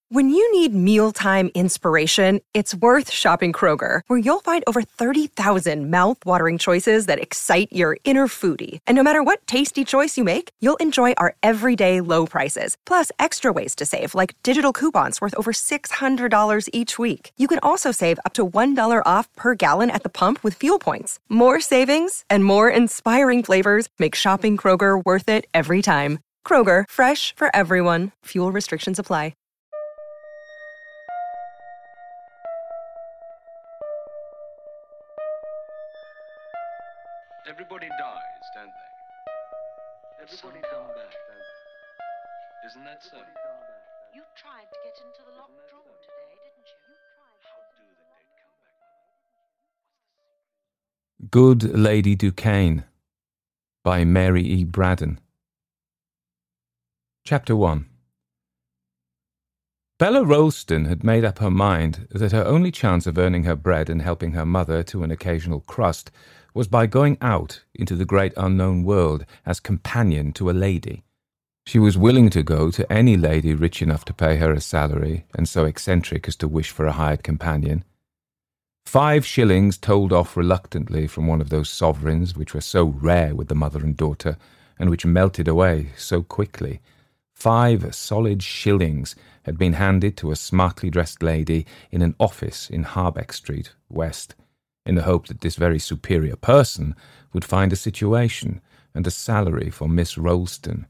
When you need mealtime inspiration, it's worth shopping Kroger, where you'll find over 30,000 mouth-watering choices that excite your inner foodie. And no matter what tasty choice you make, you'll enjoy our everyday low prices, plus extra ways to save, like digital coupons worth over $600 each week. You can also save up to $1 off per gallon at the pump with fuel points. More savings and more inspiring flavors make shopping Kroger worth it every time. Kroger, fresh for everyone. Fuel restrictions apply. Everybody dies, don't they? Everybody come back, don't they? Isn't that so? You tried to get into the locked drawer today, didn't you? How do the dead come back? Good Lady Duquesne by Mary E. Braddon. Chapter 1. Bella Rolleston had made up her mind that her only chance of earning her bread and helping her mother to an occasional crust was by going out into the great unknown world as companion to a lady. She was willing to go to any lady rich enough to pay her a salary and so eccentric as to wish for a hired companion. 5 shillings told off reluctantly from one of those sovereigns which were so rare with the mother and daughter, and which melted away so quickly. 5 solid shillings had been handed to a smartly dressed lady in an office in Harbeck Street, West, in the hope that this very superior person would find a situation and a salary for Miss Rolleston.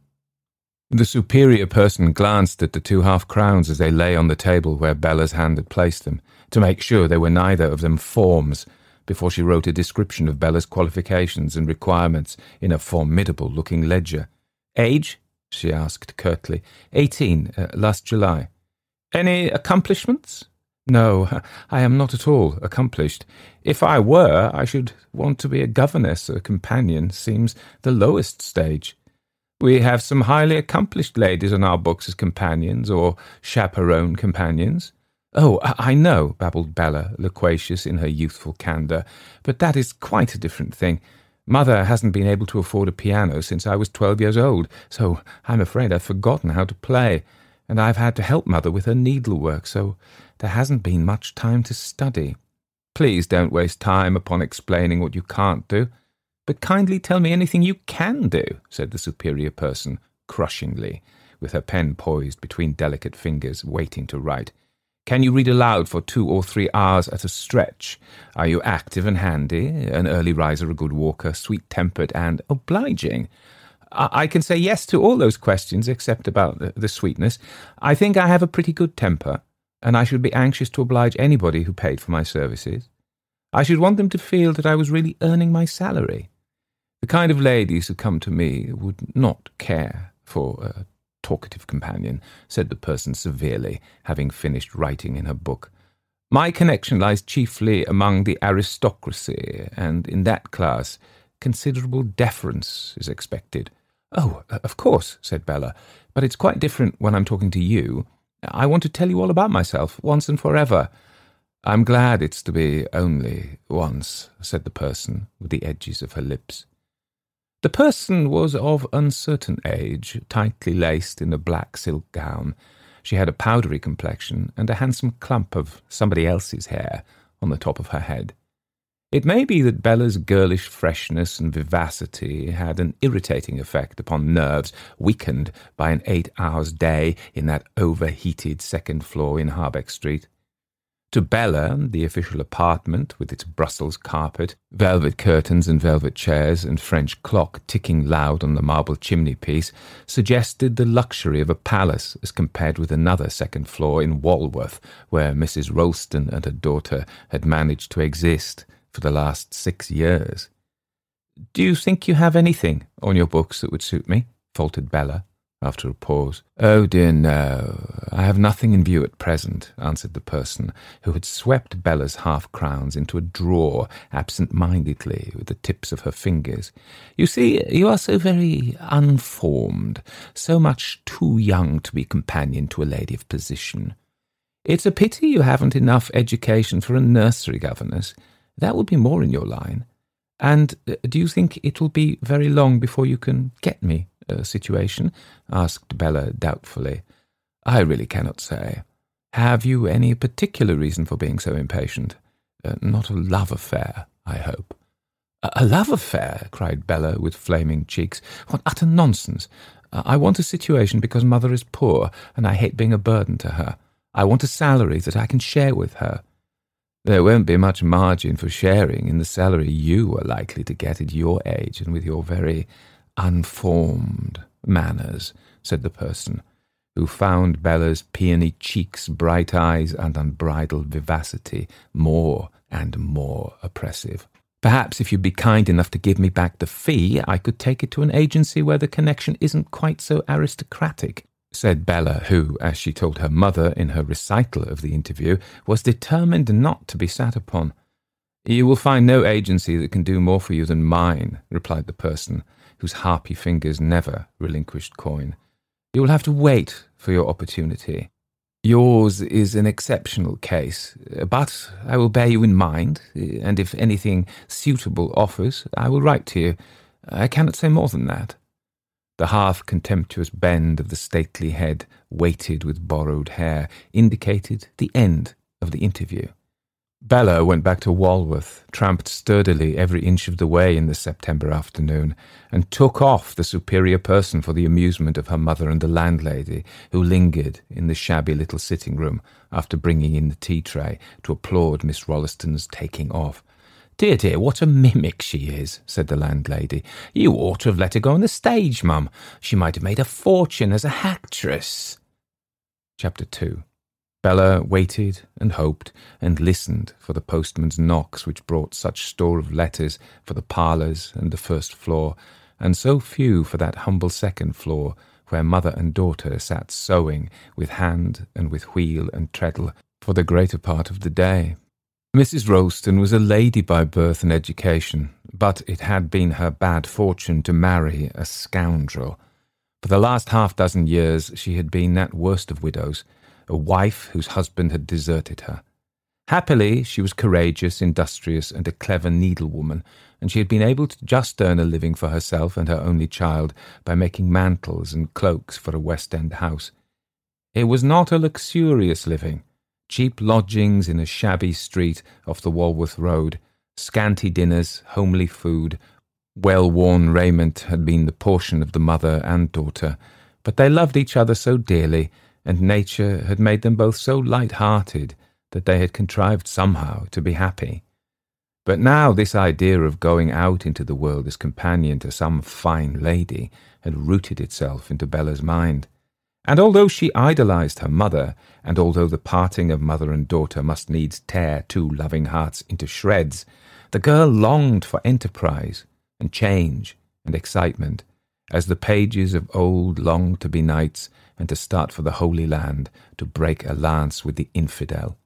The superior person glanced at the 2 half-crowns as they lay on the table where Bella's hand had placed them, to make sure they were neither of them forms, before she wrote a description of Bella's qualifications and requirements in a formidable-looking ledger. "Age?" she asked curtly. 18, last July. "Any accomplishments?" "No, I am not at all accomplished. If I were, I should want to be a governess. A companion seems the lowest stage. We have some highly accomplished ladies on our books as companions, or chaperone companions." "Oh, I know," babbled Bella, loquacious in her youthful candour, "but that is quite a different thing. Mother hasn't been able to afford a piano since I was 12 years old, so I'm afraid I've forgotten how to play, and I've had to help Mother with her needlework, so there hasn't been much time to study. Please don't waste time upon explaining what you can't do, but kindly tell me anything you can do," said the superior person, crushingly, with her pen poised between delicate fingers, waiting to write. "Can you read aloud for 2 or 3 hours at a stretch? Are you active and handy, an early riser, a good walker, sweet-tempered and obliging?" "I can say yes to all those questions, except about the sweetness. I think I have a pretty good temper, and I should be anxious to oblige anybody who paid for my services. I should want them to feel that I was really earning my salary. The kind of ladies who come to me would not care for a talkative companion," said the person severely, having finished writing in her book. "My connection lies chiefly among the aristocracy, and in that class considerable deference is expected." "Oh, of course," said Bella, "but it's quite different when I'm talking to you. I want to tell you all about myself, once and forever." "I'm glad it's to be only once," said the person, with the edges of her lips. The person was of uncertain age, tightly laced in a black silk gown. She had a powdery complexion and a handsome clump of somebody else's hair on the top of her head. It may be that Bella's girlish freshness and vivacity had an irritating effect upon nerves weakened by an 8-hour day in that overheated second floor in Harbeck Street. To Bella, the official apartment, with its Brussels carpet, velvet curtains and velvet chairs, and French clock ticking loud on the marble chimney-piece, suggested the luxury of a palace as compared with another second floor in Walworth, where Mrs. Rolleston and her daughter had managed to exist for the last 6 years. "Do you think you have anything on your books that would suit me?" faltered Bella, after a pause. "Oh dear, no. I have nothing in view at present," answered the person, who had swept Bella's half-crowns into a drawer absent-mindedly with the tips of her fingers. "You see, you are so very unformed, so much too young to be companion to a lady of position. It's a pity you haven't enough education for a nursery governess. That would be more in your line. And do you think it will be very long before you can get me a situation?" asked Bella doubtfully. "I really cannot say. Have you any particular reason for being so impatient? Not a love affair, I hope." "A love affair?" cried Bella with flaming cheeks. "What utter nonsense! I want a situation because Mother is poor, and I hate being a burden to her. I want a salary that I can share with her." "There won't be much margin for sharing in the salary you are likely to get at your age and with your very unformed manners," said the person, who found Bella's peony cheeks, bright eyes, and unbridled vivacity more and more oppressive. "Perhaps if you'd be kind enough to give me back the fee, I could take it to an agency where the connection isn't quite so aristocratic," said Bella, who, as she told her mother in her recital of the interview, was determined not to be sat upon. "You will find no agency that can do more for you than mine," replied the person, whose harpy fingers never relinquished coin. "You will have to wait for your opportunity. Yours is an exceptional case, but I will bear you in mind, and if anything suitable offers, I will write to you. I cannot say more than that." The half-contemptuous bend of the stately head, weighted with borrowed hair, indicated the end of the interview. Bella went back to Walworth, tramped sturdily every inch of the way in the September afternoon, and took off the superior person for the amusement of her mother and the landlady, who lingered in the shabby little sitting-room after bringing in the tea-tray to applaud Miss Rolliston's taking off. "Dear, dear, what a mimic she is," said the landlady. "You ought to have let her go on the stage, Mum. She might have made a fortune as a actress." Chapter 2. Bella waited and hoped and listened for the postman's knocks which brought such store of letters for the parlours and the first floor, and so few for that humble second floor where mother and daughter sat sewing with hand and with wheel and treadle for the greater part of the day. Mrs. Ralston was a lady by birth and education, but it had been her bad fortune to marry a scoundrel. For the last half-dozen years she had been that worst of widows, a wife whose husband had deserted her. Happily, she was courageous, industrious, and a clever needlewoman, and she had been able to just earn a living for herself and her only child by making mantles and cloaks for a West End house. It was not a luxurious living. Cheap lodgings in a shabby street off the Walworth Road, scanty dinners, homely food, well-worn raiment had been the portion of the mother and daughter, but they loved each other so dearly, and nature had made them both so light-hearted that they had contrived somehow to be happy. But now this idea of going out into the world as companion to some fine lady had rooted itself into Bella's mind. And although she idolized her mother, and although the parting of mother and daughter must needs tear two loving hearts into shreds, the girl longed for enterprise and change and excitement, as the pages of old longed to be knights and to start for the Holy Land to break a lance with the infidel.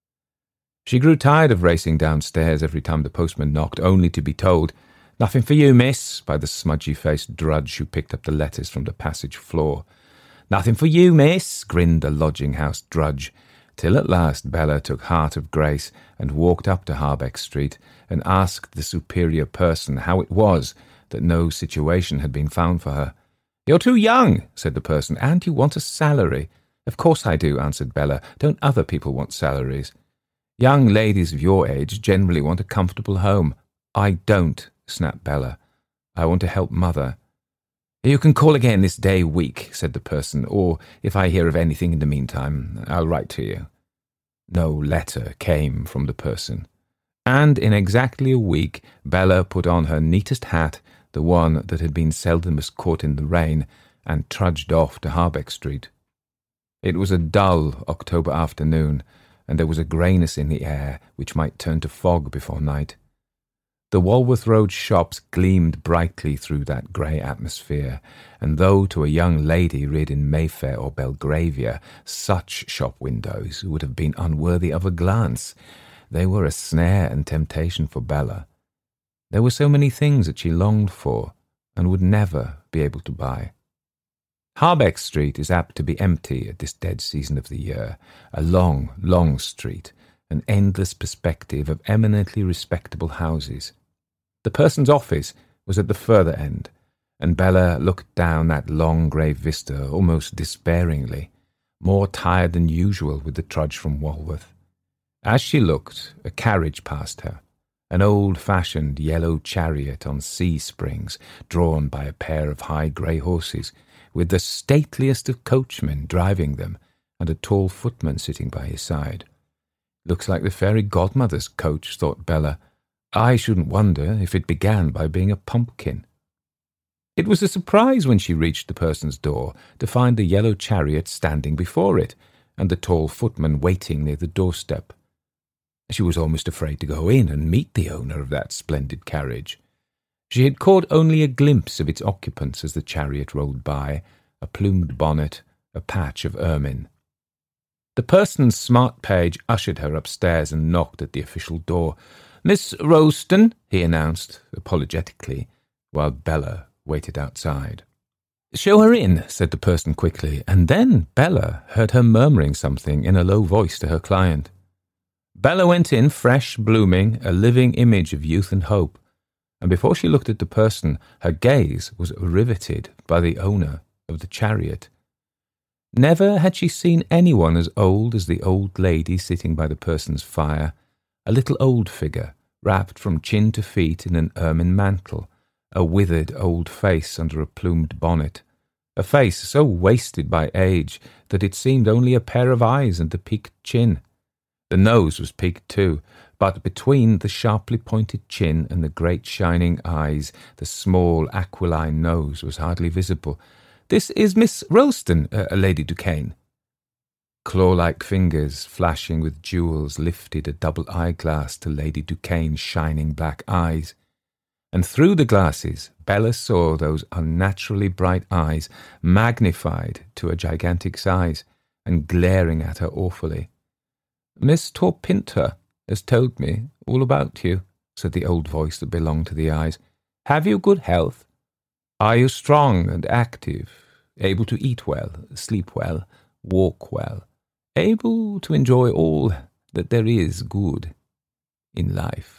She grew tired of racing downstairs every time the postman knocked, only to be told, "Nothing for you, miss," by the smudgy-faced drudge who picked up the letters from the passage floor. "Nothing for you, miss," grinned the lodging-house drudge, till at last Bella took heart of grace and walked up to Harbeck Street and asked the superior person how it was that no situation had been found for her. "You're too young," said the person, "and you want a salary." "Of course I do," answered Bella. "Don't other people want salaries?" "Young ladies of your age generally want a comfortable home." "I don't," snapped Bella. "I want to help Mother." "You can call again this day week," said the person, "or if I hear of anything in the meantime, I'll write to you." No letter came from the person, and in exactly a week Bella put on her neatest hat, the one that had been seldomest caught in the rain, and trudged off to Harbeck Street. It was a dull October afternoon, and there was a greyness in the air which might turn to fog before night. The Walworth Road shops gleamed brightly through that grey atmosphere, and though to a young lady reared in Mayfair or Belgravia such shop windows would have been unworthy of a glance, they were a snare and temptation for Bella. There were so many things that she longed for and would never be able to buy. Harbeck Street is apt to be empty at this dead season of the year, a long, long street, an endless perspective of eminently respectable houses. The person's office was at the further end, and Bella looked down that long grey vista almost despairingly. more tired than usual with the trudge from Walworth. As she looked, a carriage passed her, an old-fashioned yellow chariot on C-springs, drawn by a pair of high grey horses, with the stateliest of coachmen driving them, and a tall footman sitting by his side. "Looks like the fairy godmother's coach," thought Bella. "I shouldn't wonder if it began by being a pumpkin." It was a surprise when she reached the person's door to find the yellow chariot standing before it, and the tall footman waiting near the doorstep. She was almost afraid to go in and meet the owner of that splendid carriage. She had caught only a glimpse of its occupants as the chariot rolled by, a plumed bonnet, a patch of ermine. The person's smart page ushered her upstairs and knocked at the official door. "Miss Ralston," he announced, apologetically, while Bella waited outside. "Show her in," said the person quickly, and then Bella heard her murmuring something in a low voice to her client. Bella went in, fresh, blooming, a living image of youth and hope, and before she looked at the person, her gaze was riveted by the owner of the chariot. Never had she seen anyone as old as the old lady sitting by the person's fire, a little old figure, wrapped from chin to feet in an ermine mantle, a withered old face under a plumed bonnet, a face so wasted by age that it seemed only a pair of eyes and a peaked chin. The nose was peaked too, but between the sharply pointed chin and the great shining eyes, the small aquiline nose was hardly visible. "This is Miss Ralston, Lady Duquesne." Claw-like fingers, flashing with jewels, lifted a double eyeglass to Lady Duquesne's shining black eyes, and through the glasses Bella saw those unnaturally bright eyes, magnified to a gigantic size, and glaring at her awfully. "Miss Torpinter has told me all about you," said the old voice that belonged to the eyes. "Have you good health? Are you strong and active, able to eat well, sleep well, walk well, able to enjoy all that there is good in life?"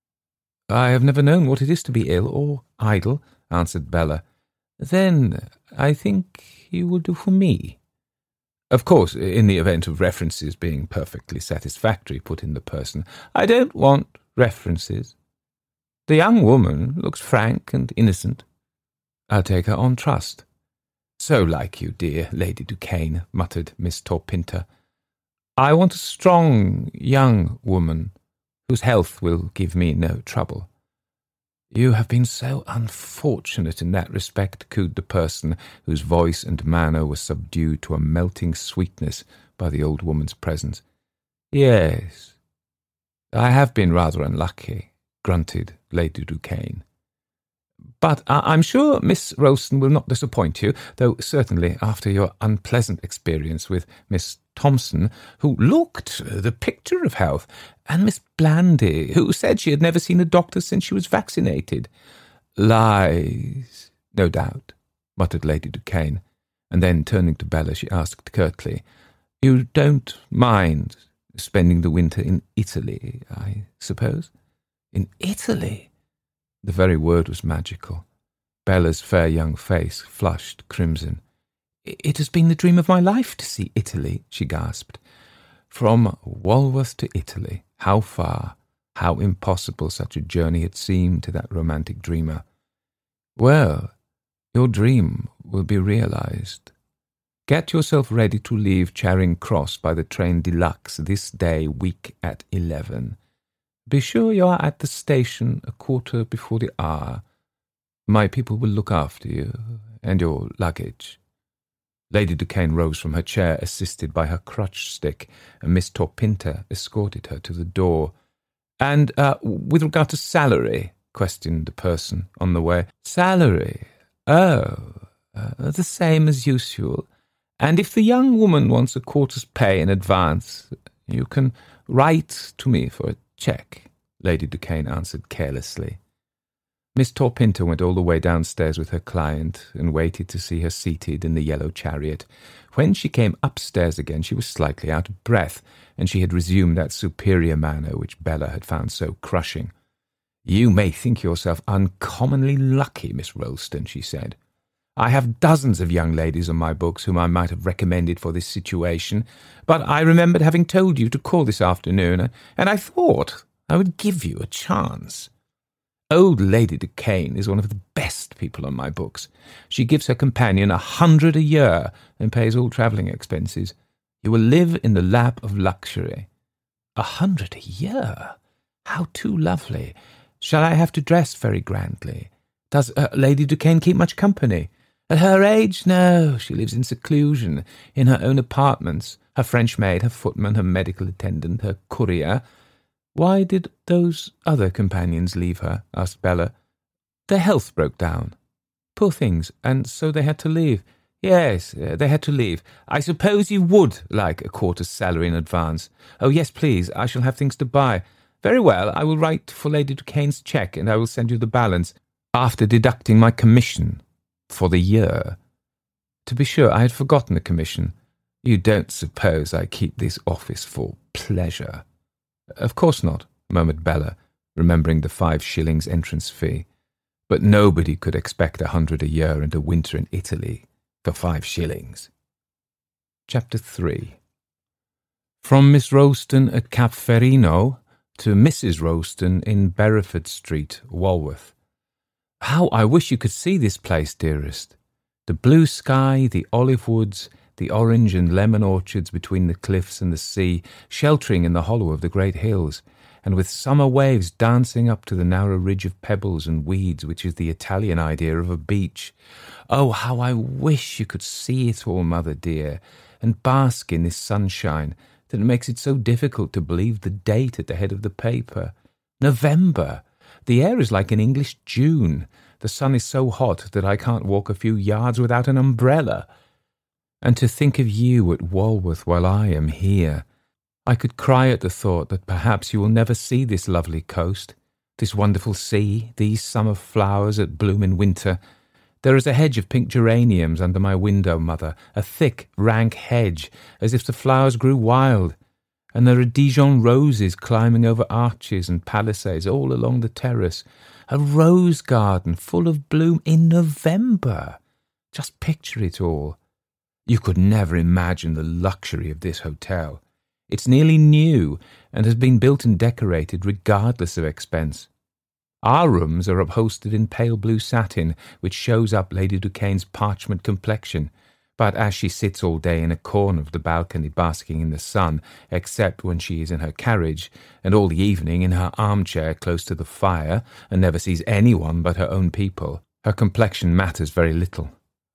"I have never known what it is to be ill or idle," answered Bella. "Then I think you will do for me." "Of course, in the event of references being perfectly satisfactory," put in the person. "I don't want references. The young woman looks frank and innocent. I'll take her on trust." "So like you, dear Lady Duquesne," muttered Miss Torpinter. "I want a strong young woman whose health will give me no trouble." "You have been so unfortunate in that respect," cooed the person, whose voice and manner were subdued to a melting sweetness by the old woman's presence. "Yes, I have been rather unlucky," grunted Lady Duquesne. "But I'm sure Miss Ralston will not disappoint you, though certainly after your unpleasant experience with Miss Thompson, who looked the picture of health, and Miss Blandy, who said she had never seen a doctor since she was vaccinated." "Lies, no doubt," muttered Lady Duquesne, and then turning to Bella she asked curtly, "You don't mind spending the winter in Italy, I suppose?" "In Italy?" The very word was magical. Bella's fair young face flushed crimson. "It has been the dream of my life to see Italy," she gasped. From Walworth to Italy, how far, how impossible such a journey had seemed to that romantic dreamer. "Well, your dream will be realized. Get yourself ready to leave Charing Cross by the train deluxe this day week at 11. Be sure you are at the station a quarter before the hour. My people will look after you and your luggage." Lady Duquesne rose from her chair, assisted by her crutch stick, and Miss Torpinter escorted her to the door. "And with regard to salary?" questioned the person on the way. "Salary? Oh, the same as usual. And if the young woman wants a quarter's pay in advance, you can write to me for a cheque," Lady Duquesne answered carelessly. Miss Torpinter went all the way downstairs with her client and waited to see her seated in the yellow chariot. When she came upstairs again, she was slightly out of breath, and she had resumed that superior manner which Bella had found so crushing. "You may think yourself uncommonly lucky, Miss Ralston," she said. I have dozens of young ladies on my books whom I might have recommended for this situation, but I remembered having told you to call this afternoon, and I thought I would give you a chance. Old Lady Duquesne is one of the best people on my books. She gives her companion 100 a year and pays all travelling expenses. You will live in the lap of luxury. 100 a year? How too lovely. Shall I have to dress very grandly? Does Lady Duquesne keep much company? At her age, no, she lives in seclusion, in her own apartments, her French maid, her footman, her medical attendant, her courier. Why did those other companions leave her? Asked Bella. Their health broke down. Poor things, and so they had to leave. Yes, they had to leave. I suppose you would like a quarter's salary in advance. Oh, yes, please, I shall have things to buy. Very well, I will write for Lady Duquesne's cheque, and I will send you the balance, after deducting my commission for the year. To be sure, I had forgotten the commission. You don't suppose I keep this office for pleasure? Of course not, murmured Bella, remembering the 5 shillings entrance fee. But nobody could expect 100 a year and a winter in Italy for 5 shillings. Chapter 3. From Miss Rowston at Cap Ferino to Mrs. Rowston in Bereford Street, Walworth. How I wish you could see this place, dearest. The blue sky, the olive woods, the orange and lemon orchards between the cliffs and the sea, sheltering in the hollow of the great hills, and with summer waves dancing up to the narrow ridge of pebbles and weeds which is the Italian idea of a beach. Oh, how I wish you could see it all, mother dear, and bask in this sunshine that makes it so difficult to believe the date at the head of the paper. November! The air is like an English June. The sun is so hot that I can't walk a few yards without an umbrella. And to think of you at Walworth while I am here. I could cry at the thought that perhaps you will never see this lovely coast, this wonderful sea, these summer flowers that bloom in winter. There is a hedge of pink geraniums under my window, mother, a thick, rank hedge, as if the flowers grew wild. And there are Dijon roses climbing over arches and palisades all along the terrace. A rose garden full of bloom in November. Just picture it all. You could never imagine the luxury of this hotel. It's nearly new and has been built and decorated regardless of expense. Our rooms are upholstered in pale blue satin, which shows up Lady Duquesne's parchment complexion. But as she sits all day in a corner of the balcony basking in the sun, except when she is in her carriage, and all the evening in her armchair close to the fire, and never sees anyone but her own people, her complexion matters very little.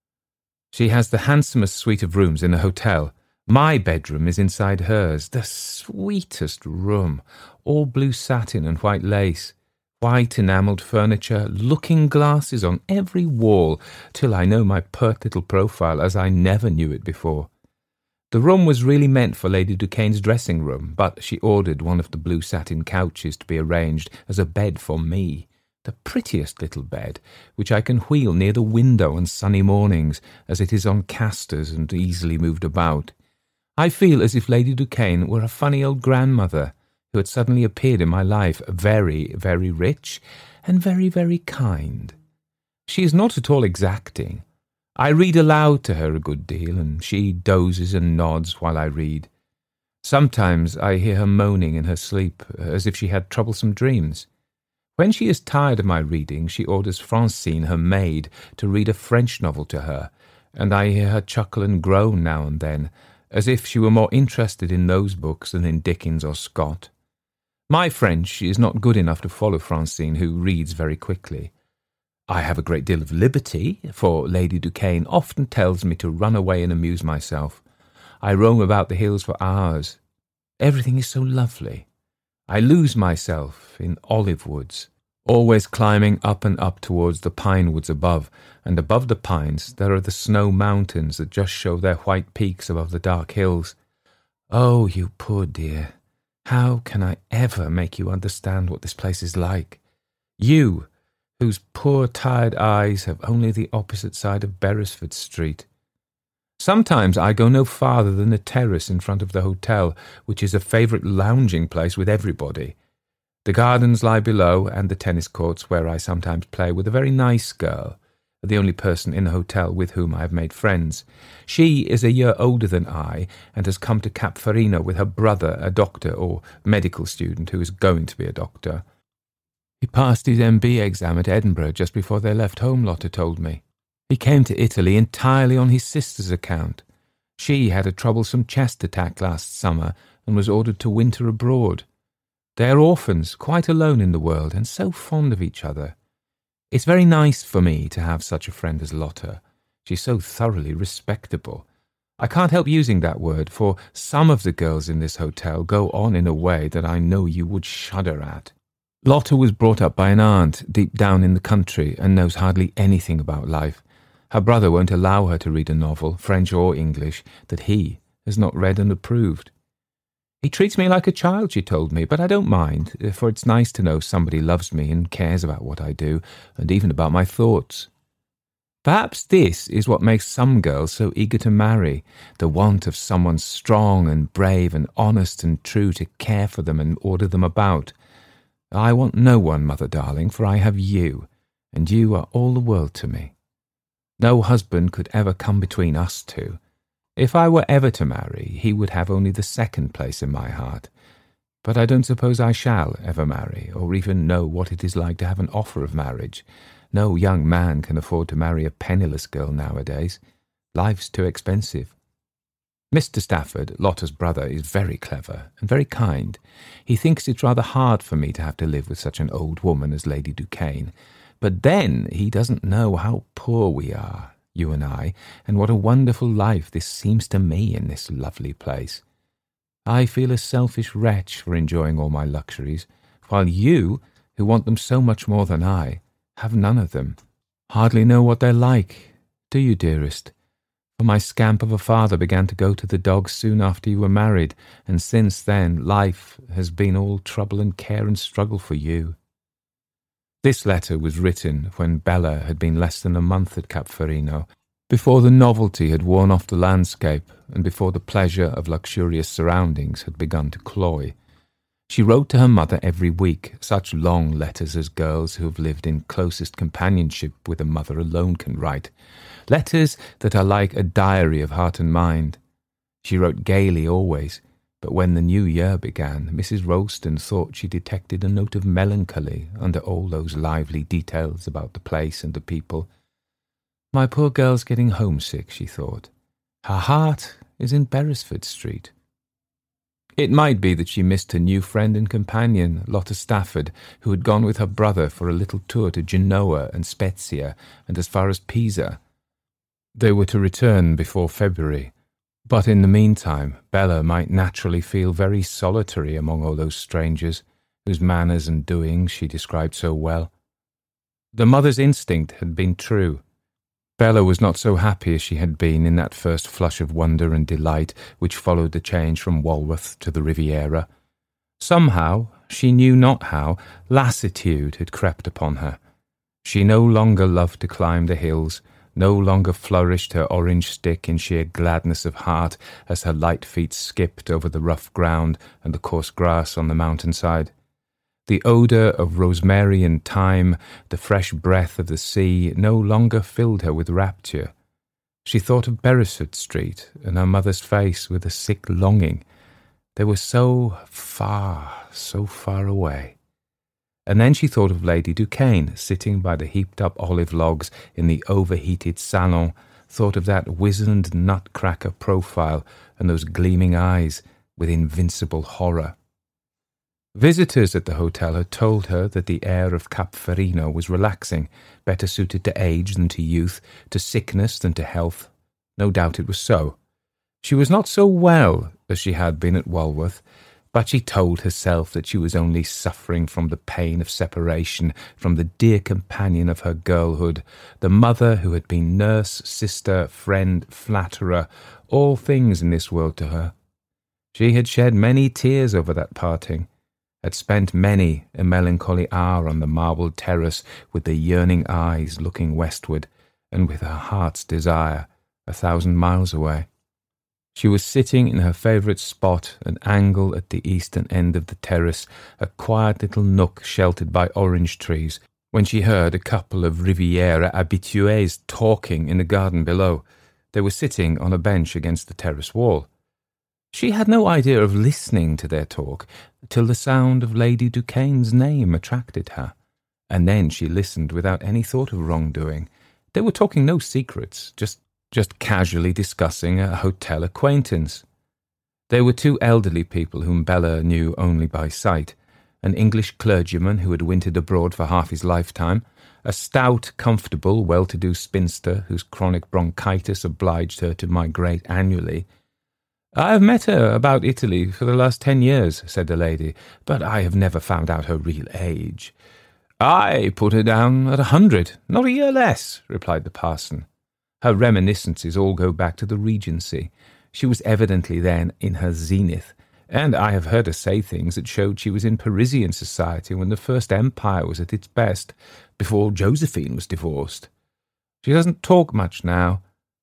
She has the handsomest suite of rooms in the hotel. My bedroom is inside hers, the sweetest room, all blue satin and white lace. White enamelled furniture, looking glasses on every wall, till I know my pert little profile as I never knew it before. The room was really meant for Lady Duquesne's dressing room, but she ordered one of the blue satin couches to be arranged as a bed for me, the prettiest little bed, which I can wheel near the window on sunny mornings, as it is on casters and easily moved about. I feel as if Lady Duquesne were a funny old grandmother, who had suddenly appeared in my life, very, very rich and very, very kind. She is not at all exacting. I read aloud to her a good deal, and she dozes and nods while I read. Sometimes I hear her moaning in her sleep, as if she had troublesome dreams. When she is tired of my reading, she orders Francine, her maid, to read a French novel to her, and I hear her chuckle and groan now and then, as if she were more interested in those books than in Dickens or Scott. My French is not good enough to follow Francine, who reads very quickly. I have a great deal of liberty, for Lady Duquesne often tells me to run away and amuse myself. I roam about the hills for hours. Everything is so lovely. I lose myself in olive woods, always climbing up and up towards the pine woods above, and above the pines there are the snow mountains that just show their white peaks above the dark hills. Oh, you poor dear! How can I ever make you understand what this place is like? You, whose poor tired eyes have only the opposite side of Beresford Street. Sometimes I go no farther than the terrace in front of the hotel, which is a favourite lounging place with everybody. The gardens lie below, and the tennis courts, where I sometimes play with a very nice girl, the only person in the hotel with whom I have made friends. She is a year older than I and has come to Cap Ferrino with her brother, a doctor or medical student who is going to be a doctor. He passed his MB exam at Edinburgh just before they left home, Lotta told me. He came to Italy entirely on his sister's account. She had a troublesome chest attack last summer and was ordered to winter abroad. They are orphans, quite alone in the world, and so fond of each other. It's very nice for me to have such a friend as Lotta. She's so thoroughly respectable. I can't help using that word, for some of the girls in this hotel go on in a way that I know you would shudder at. Lotta was brought up by an aunt deep down in the country and knows hardly anything about life. Her brother won't allow her to read a novel, French or English, that he has not read and approved. He treats me like a child, she told me, but I don't mind, for it's nice to know somebody loves me and cares about what I do, and even about my thoughts. Perhaps this is what makes some girls so eager to marry, the want of someone strong and brave and honest and true to care for them and order them about. I want no one, mother darling, for I have you, and you are all the world to me. No husband could ever come between us two. If I were ever to marry, he would have only the second place in my heart. But I don't suppose I shall ever marry, or even know what it is like to have an offer of marriage. No young man can afford to marry a penniless girl nowadays. Life's too expensive. Mr. Stafford, Lotta's brother, is very clever and very kind. He thinks it's rather hard for me to have to live with such an old woman as Lady Duquesne. But then he doesn't know how poor we are, you and I, and what a wonderful life this seems to me in this lovely place. I feel a selfish wretch for enjoying all my luxuries, while you, who want them so much more than I, have none of them. Hardly know what they're like, do you, dearest? For my scamp of a father began to go to the dogs soon after you were married, and since then life has been all trouble and care and struggle for you. This letter was written when Bella had been less than a month at Cap Ferrino, before the novelty had worn off the landscape and before the pleasure of luxurious surroundings had begun to cloy. She wrote to her mother every week, such long letters as girls who have lived in closest companionship with a mother alone can write, letters that are like a diary of heart and mind. She wrote gaily always, but when the new year began, Mrs. Ralston thought she detected a note of melancholy under all those lively details about the place and the people. My poor girl's getting homesick, she thought. Her heart is in Beresford Street. It might be that she missed her new friend and companion, Lotta Stafford, who had gone with her brother for a little tour to Genoa and Spezia and as far as Pisa. They were to return before February. But in the meantime, Bella might naturally feel very solitary among all those strangers, whose manners and doings she described so well. The mother's instinct had been true. Bella was not so happy as she had been in that first flush of wonder and delight which followed the change from Walworth to the Riviera. Somehow, she knew not how, lassitude had crept upon her. She no longer loved to climb the hills, no longer flourished her orange stick in sheer gladness of heart as her light feet skipped over the rough ground and the coarse grass on the mountainside. The odour of rosemary and thyme, the fresh breath of the sea, no longer filled her with rapture. She thought of Beresford Street and her mother's face with a sick longing. They were so far away. And then she thought of Lady Duquesne sitting by the heaped-up olive logs in the overheated salon, thought of that wizened nutcracker profile and those gleaming eyes with invincible horror. Visitors at the hotel had told her that the air of Cap Ferrino was relaxing, better suited to age than to youth, to sickness than to health. No doubt it was so. She was not so well as she had been at Walworth, but she told herself that she was only suffering from the pain of separation from the dear companion of her girlhood, the mother who had been nurse, sister, friend, flatterer, all things in this world to her. She had shed many tears over that parting, had spent many a melancholy hour on the marble terrace with the yearning eyes looking westward, and with her heart's desire 1,000 miles away. She was sitting in her favourite spot, an angle at the eastern end of the terrace, a quiet little nook sheltered by orange trees, when she heard a couple of Riviera habitués talking in the garden below. They were sitting on a bench against the terrace wall. She had no idea of listening to their talk till the sound of Lady Duquesne's name attracted her, and then she listened without any thought of wrongdoing. They were talking no secrets, just casually discussing a hotel acquaintance. They were two elderly people whom Bella knew only by sight, an English clergyman who had wintered abroad for half his lifetime, a stout, comfortable, well-to-do spinster whose chronic bronchitis obliged her to migrate annually. "I have met her about Italy for the last 10 years," said the lady, "but I have never found out her real age." "I put her down at 100, not a year less," replied the parson. Her reminiscences all go back to the Regency. She was evidently then in her zenith, and I have heard her say things that showed she was in Parisian society when the First Empire was at its best, before Josephine was divorced. She doesn't talk much now.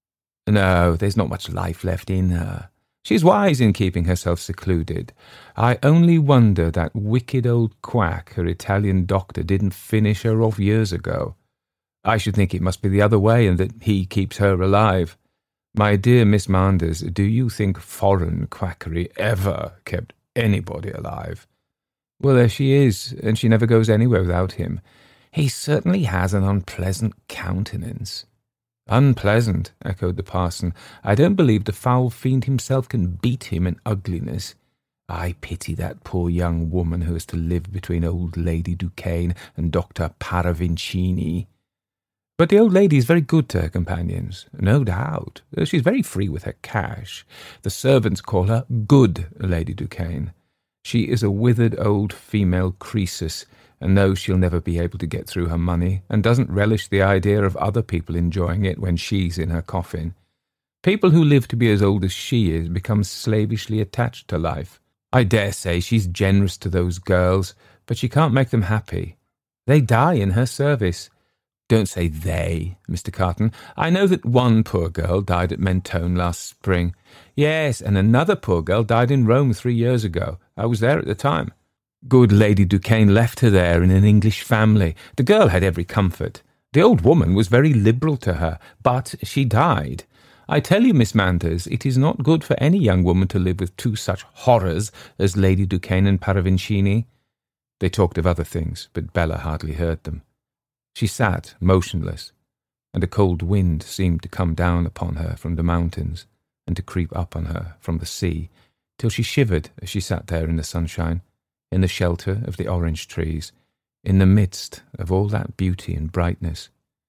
No, there's not much life left in her. She's wise in keeping herself secluded. I only wonder that wicked old quack, her Italian doctor, didn't finish her off years ago. I should think it must be the other way, and that he keeps her alive. My dear Miss Manders, do you think foreign quackery ever kept anybody alive? Well, there she is, and she never goes anywhere without him. He certainly has an unpleasant countenance." "Unpleasant," echoed the parson. "I don't believe the foul fiend himself can beat him in ugliness. I pity that poor young woman who has to live between old Lady Duquesne and Dr. Paravincini. But the old lady is very good to her companions, no doubt. She's very free with her cash. The servants call her good Lady Duquesne. She is a withered old female Croesus, and knows she'll never be able to get through her money, and doesn't relish the idea of other people enjoying it when she's in her coffin. People who live to be as old as she is become slavishly attached to life. I dare say she's generous to those girls, but she can't make them happy. They die in her service. Don't say they, Mr. Carton. I know that one poor girl died at Mentone last spring. Yes, and another poor girl died in Rome 3 years ago. I was there at the time. Good Lady Duquesne left her there in an English family. The girl had every comfort. The old woman was very liberal to her, but she died. I tell you, Miss Manders, it is not good for any young woman to live with two such horrors as Lady Duquesne and Paravincini. They talked of other things, but Bella hardly heard them. She sat motionless, and a cold wind seemed to come down upon her from the mountains and to creep up on her from the sea, till she shivered as she sat there in the sunshine, in the shelter of the orange trees, in the midst of all that beauty and brightness.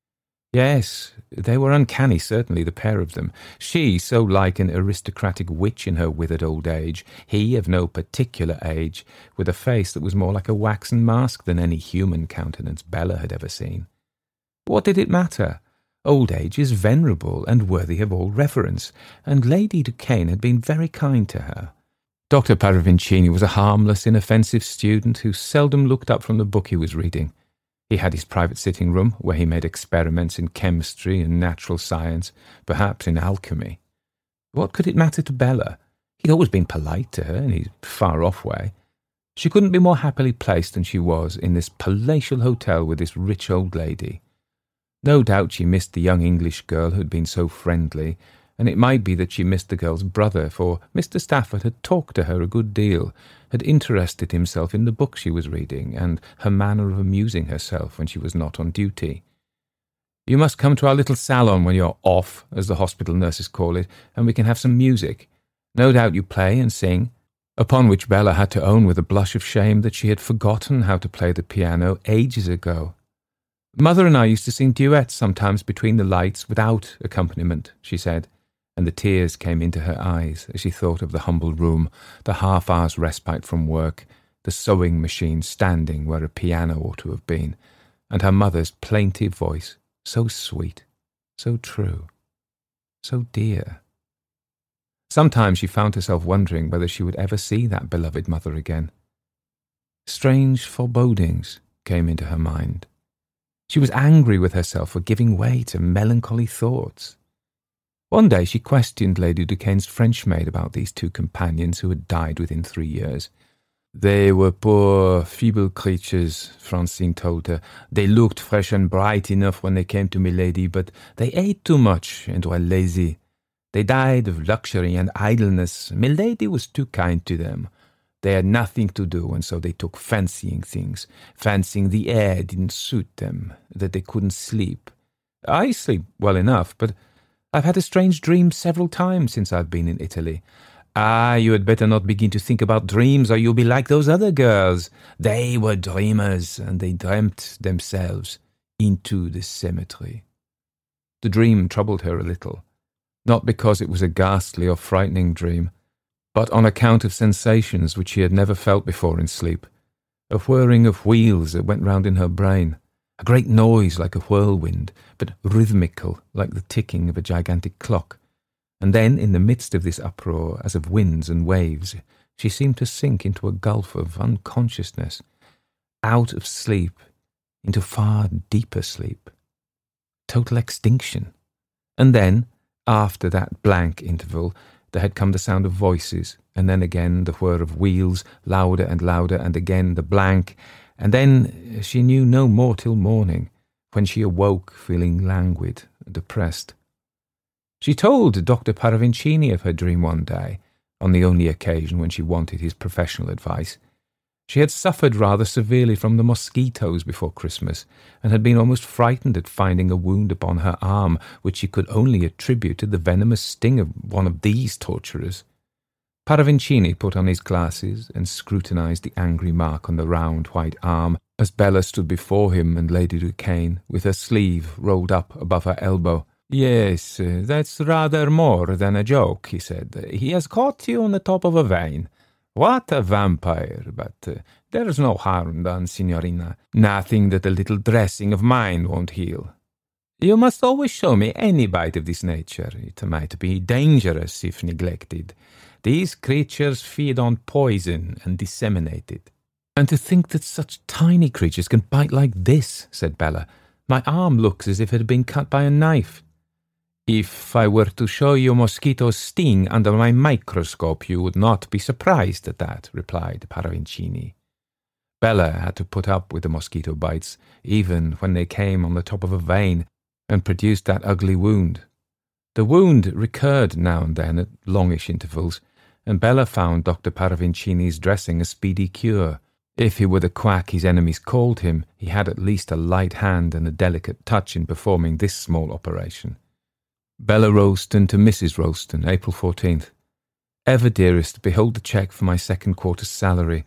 Yes, they were uncanny, certainly, the pair of them. She so like an aristocratic witch in her withered old age, he of no particular age, with a face that was more like a waxen mask than any human countenance Bella had ever seen. What did it matter? Old age is venerable and worthy of all reverence, and Lady Duquesne had been very kind to her. Dr. Paravincini was a harmless, inoffensive student who seldom looked up from the book he was reading. He had his private sitting room, where he made experiments in chemistry and natural science, perhaps in alchemy. What could it matter to Bella? He'd always been polite to her in his far-off way. She couldn't be more happily placed than she was in this palatial hotel with this rich old lady. No doubt she missed the young English girl who had been so friendly, and it might be that she missed the girl's brother, for Mr. Stafford had talked to her a good deal, had interested himself in the book she was reading, and her manner of amusing herself when she was not on duty. "You must come to our little salon when you're off, as the hospital nurses call it, and we can have some music. No doubt you play and sing." Upon which Bella had to own with a blush of shame that she had forgotten how to play the piano ages ago. "Mother and I used to sing duets sometimes between the lights without accompaniment," she said, and the tears came into her eyes as she thought of the humble room, the half-hour's respite from work, the sewing machine standing where a piano ought to have been, and her mother's plaintive voice, so sweet, so true, so dear. Sometimes she found herself wondering whether she would ever see that beloved mother again. Strange forebodings came into her mind. She was angry with herself for giving way to melancholy thoughts. One day she questioned Lady Duquesne's French maid about these two companions who had died within 3 years. They were poor, feeble creatures, Francine told her. They looked fresh and bright enough when they came to milady, but they ate too much and were lazy. They died of luxury and idleness. Milady was too kind to them. They had nothing to do, and so they took fancying things, fancying the air didn't suit them, that they couldn't sleep. I sleep well enough, but I've had a strange dream several times since I've been in Italy. Ah, you had better not begin to think about dreams, or you'll be like those other girls. They were dreamers, and they dreamt themselves into the cemetery. The dream troubled her a little, not because it was a ghastly or frightening dream, but on account of sensations which she had never felt before in sleep. A whirring of wheels that went round in her brain, a great noise like a whirlwind, but rhythmical like the ticking of a gigantic clock. And then, in the midst of this uproar, as of winds and waves, she seemed to sink into a gulf of unconsciousness, out of sleep, into far deeper sleep. Total extinction. And then, after that blank interval, there had come the sound of voices, and then again the whir of wheels, louder and louder, and again the blank, and then she knew no more till morning, when she awoke feeling languid and depressed. She told Dr. Paravincini of her dream one day, on the only occasion when she wanted his professional advice. She had suffered rather severely from the mosquitoes before Christmas, and had been almost frightened at finding a wound upon her arm, which she could only attribute to the venomous sting of one of these torturers. Paravincini put on his glasses and scrutinized the angry mark on the round white arm as Bella stood before him and Lady Duquesne, with her sleeve rolled up above her elbow. "Yes, that's rather more than a joke," he said. "He has caught you on the top of a vein. What a vampire! But there's no harm done, Signorina. Nothing that a little dressing of mine won't heal. You must always show me any bite of this nature. It might be dangerous if neglected. These creatures feed on poison and disseminate it." "And to think that such tiny creatures can bite like this," said Bella. "My arm looks as if it had been cut by a knife." "If I were to show you mosquitoes' sting under my microscope, you would not be surprised at that," replied Paravincini. Bella had to put up with the mosquito bites, even when they came on the top of a vein, and produced that ugly wound. The wound recurred now and then at longish intervals, and Bella found Dr. Paravincini's dressing a speedy cure. If he were the quack his enemies called him, he had at least a light hand and a delicate touch in performing this small operation. Bella Ralston to Mrs. Ralston, April 14th. Ever dearest, behold the cheque for my second quarter's salary,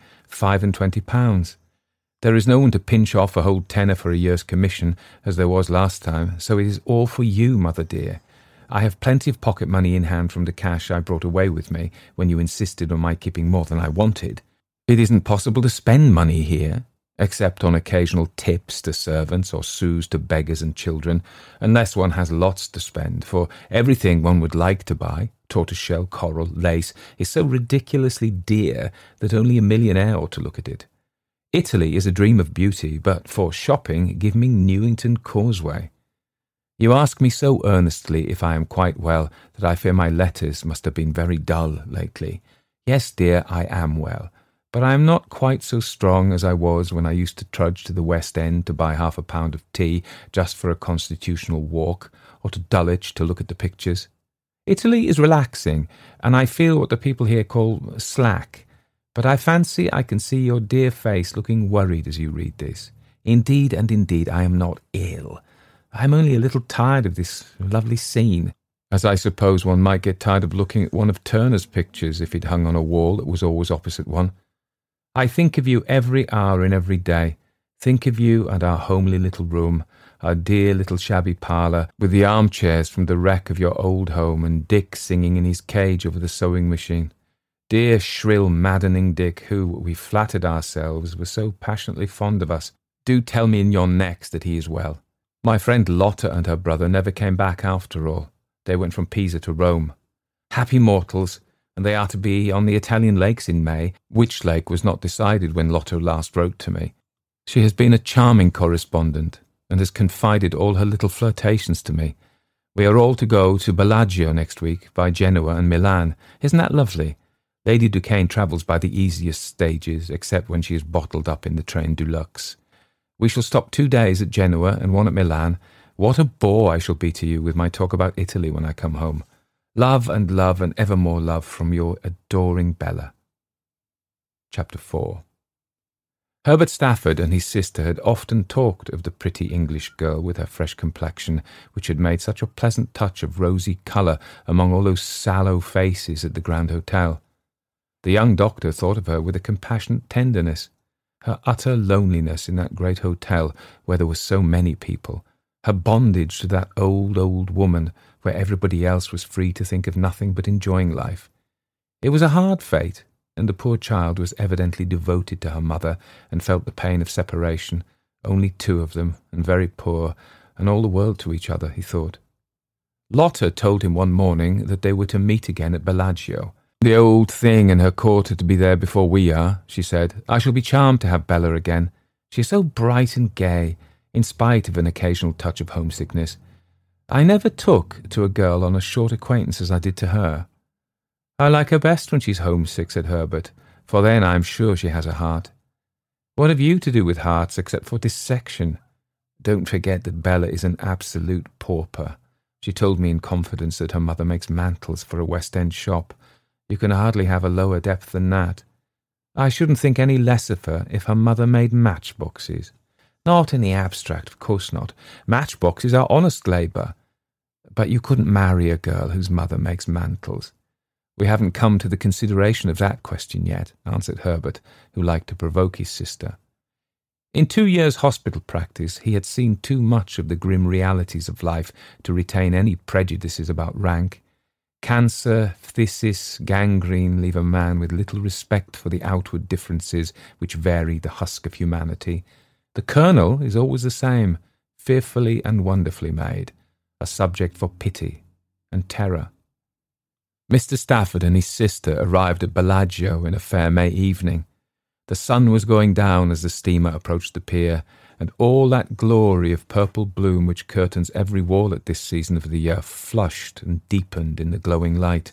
£25. There is no one to pinch off a whole tenner for a year's commission, as there was last time, so it is all for you, mother dear. I have plenty of pocket money in hand from the cash I brought away with me when you insisted on my keeping more than I wanted. It isn't possible to spend money here, except on occasional tips to servants or sous to beggars and children, unless one has lots to spend, for everything one would like to buy, tortoiseshell, coral, lace, is so ridiculously dear that only a millionaire ought to look at it. Italy is a dream of beauty, but for shopping, give me Newington Causeway. You ask me so earnestly if I am quite well that I fear my letters must have been very dull lately. Yes, dear, I am well. But I am not quite so strong as I was when I used to trudge to the West End to buy half a pound of tea just for a constitutional walk, or to Dulwich to look at the pictures. Italy is relaxing, and I feel what the people here call slack. But I fancy I can see your dear face looking worried as you read this. Indeed and indeed I am not ill. I am only a little tired of this lovely scene, as I suppose one might get tired of looking at one of Turner's pictures if it hung on a wall that was always opposite one. I think of you every hour and every day, think of you and our homely little room, our dear little shabby parlour, with the armchairs from the wreck of your old home, and Dick singing in his cage over the sewing machine. Dear, shrill, maddening Dick, who, we flattered ourselves, was so passionately fond of us. Do tell me in your next that he is well. My friend Lotta and her brother never came back after all. They went from Pisa to Rome. Happy mortals! And they are to be on the Italian lakes in May, which lake was not decided when Lotta last wrote to me. She has been a charming correspondent, and has confided all her little flirtations to me. We are all to go to Bellagio next week, by Genoa and Milan. Isn't that lovely? Lady Duquesne travels by the easiest stages, except when she is bottled up in the train du luxe. We shall stop 2 days at Genoa and 1 at Milan. What a bore I shall be to you with my talk about Italy when I come home. Love and ever more love from your adoring Bella. Chapter 4. Herbert Stafford and his sister had often talked of the pretty English girl with her fresh complexion, which had made such a pleasant touch of rosy colour among all those sallow faces at the Grand Hotel. The young doctor thought of her with a compassionate tenderness. Her utter loneliness in that great hotel where there were so many people, her bondage to that old woman where everybody else was free to think of nothing but enjoying life. It was a hard fate, and the poor child was evidently devoted to her mother and felt the pain of separation, only 2 of them, and very poor, and all the world to each other, he thought. Lotta told him one morning that they were to meet again at Bellagio. "The old thing and her court are to be there before we are," she said. "I shall be charmed to have Bella again. She is so bright and gay, in spite of an occasional touch of homesickness. I never took to a girl on a short acquaintance as I did to her." "I like her best when she's homesick," said Herbert, "for then I am sure she has a heart." "What have you to do with hearts except for dissection? Don't forget that Bella is an absolute pauper. She told me in confidence that her mother makes mantles for a West End shop. You can hardly have a lower depth than that. I shouldn't think any less of her if her mother made matchboxes. Not in the abstract, of course not. Matchboxes are honest labour. But you couldn't marry a girl whose mother makes mantles." "We haven't come to the consideration of that question yet," answered Herbert, who liked to provoke his sister. In 2 years' hospital practice, he had seen too much of the grim realities of life to retain any prejudices about rank. Cancer, phthisis, gangrene leave a man with little respect for the outward differences which vary the husk of humanity. The kernel is always the same, fearfully and wonderfully made, a subject for pity and terror. Mr. Stafford and his sister arrived at Bellagio in a fair May evening. The sun was going down as the steamer approached the pier, and all that glory of purple bloom which curtains every wall at this season of the year flushed and deepened in the glowing light.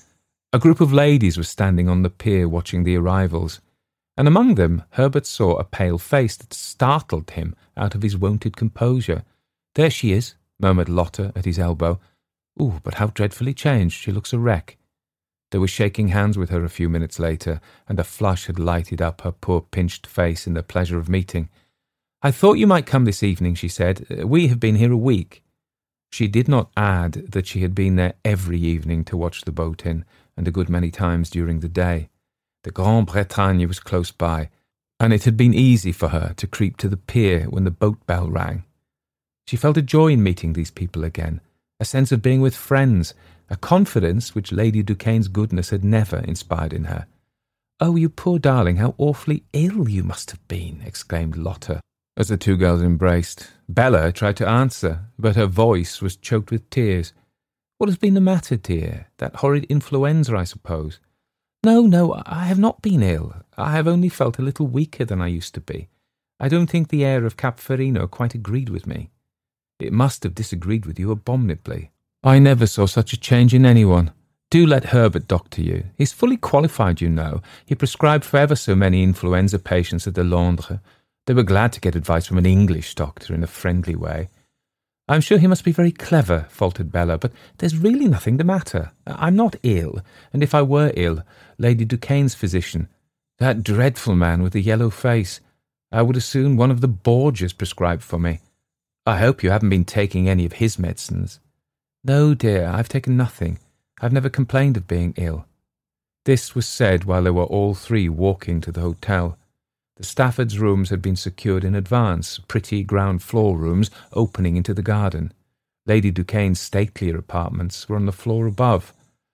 A group of ladies was standing on the pier watching the arrivals, and among them Herbert saw a pale face that startled him out of his wonted composure. "There she is," murmured Lotta at his elbow. "Ooh, but how dreadfully changed. She looks a wreck." They were shaking hands with her a few minutes later, and a flush had lighted up her poor pinched face in the pleasure of meeting. "I thought you might come this evening," she said. "We have been here a week." She did not add that she had been there every evening to watch the boat in, and a good many times during the day. The Grande Bretagne was close by, and it had been easy for her to creep to the pier when the boat bell rang. She felt a joy in meeting these people again, a sense of being with friends, a confidence which Lady Duquesne's goodness had never inspired in her. "Oh, you poor darling, how awfully ill you must have been," exclaimed Lotta, as the 2 girls embraced. Bella tried to answer, but her voice was choked with tears. "What has been the matter, dear? That horrid influenza, I suppose." No, I have not been ill. I have only felt a little weaker than I used to be. I don't think the air of Cap Ferino quite agreed with me." "It must have disagreed with you abominably. I never saw such a change in anyone. Do let Herbert doctor you. He's fully qualified, you know. He prescribed for ever so many influenza patients at the Londres. They were glad to get advice from an English doctor in a friendly way." "I'm sure he must be very clever," faltered Bella, "but there's really nothing the matter. I'm not ill, and if I were ill, Lady Duquesne's physician, that dreadful man with the yellow face, I would as soon one of the Borgias prescribed for me. I hope you haven't been taking any of his medicines." "No, dear, I've taken nothing. I've never complained of being ill." This was said while they were all 3 walking to the hotel. The Staffords' rooms had been secured in advance, pretty ground-floor rooms opening into the garden. Lady Duquesne's statelier apartments were on the floor above.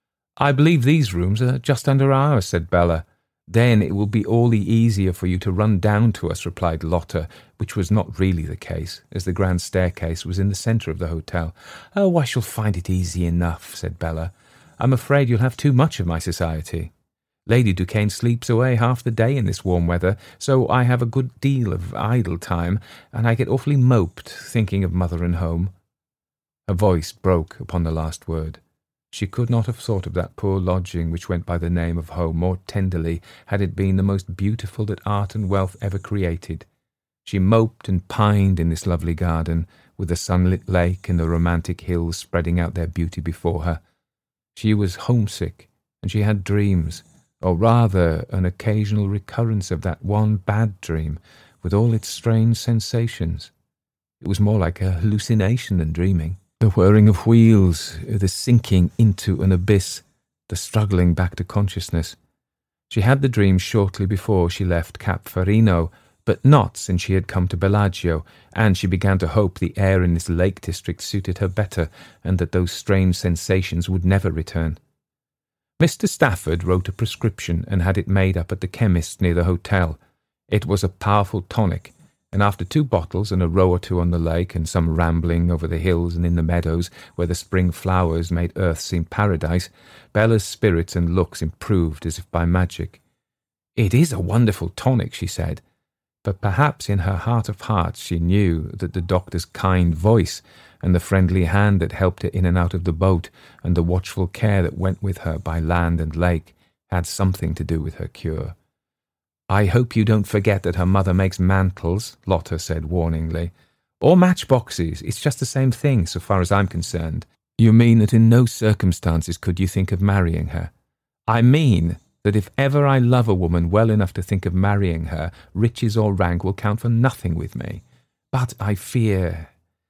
"I believe these rooms are just under ours," said Bella. "Then it will be all the easier for you to run down to us," replied Lotta, which was not really the case, as the grand staircase was in the centre of the hotel. "Oh, I shall find it easy enough," said Bella. "I'm afraid you'll have too much of my society. Lady Duquesne sleeps away half the day in this warm weather, so I have a good deal of idle time, and I get awfully moped thinking of mother and home." Her voice broke upon the last word. She could not have thought of that poor lodging which went by the name of home more tenderly had it been the most beautiful that art and wealth ever created. She moped and pined in this lovely garden, with the sunlit lake and the romantic hills spreading out their beauty before her. She was homesick, and she had dreams, or rather an occasional recurrence of that one bad dream, with all its strange sensations. It was more like a hallucination than dreaming. The whirring of wheels, the sinking into an abyss, the struggling back to consciousness. She had the dream shortly before she left Cap Ferino, but not since she had come to Bellagio, and she began to hope the air in this lake district suited her better, and that those strange sensations would never return. Mr. Stafford wrote a prescription and had it made up at the chemist's near the hotel. It was a powerful tonic, and after 2 bottles and a row or 2 on the lake and some rambling over the hills and in the meadows where the spring flowers made earth seem paradise, Bella's spirits and looks improved as if by magic. "It is a wonderful tonic," she said, but perhaps in her heart of hearts she knew that the doctor's kind voice and the friendly hand that helped her in and out of the boat and the watchful care that went with her by land and lake had something to do with her cure. "I hope you don't forget that her mother makes mantles," Lotta said warningly. "Or matchboxes. It's just the same thing, so far as I'm concerned." "You mean that in no circumstances could you think of marrying her?" "I mean that if ever I love a woman well enough to think of marrying her, riches or rank will count for nothing with me. But I fear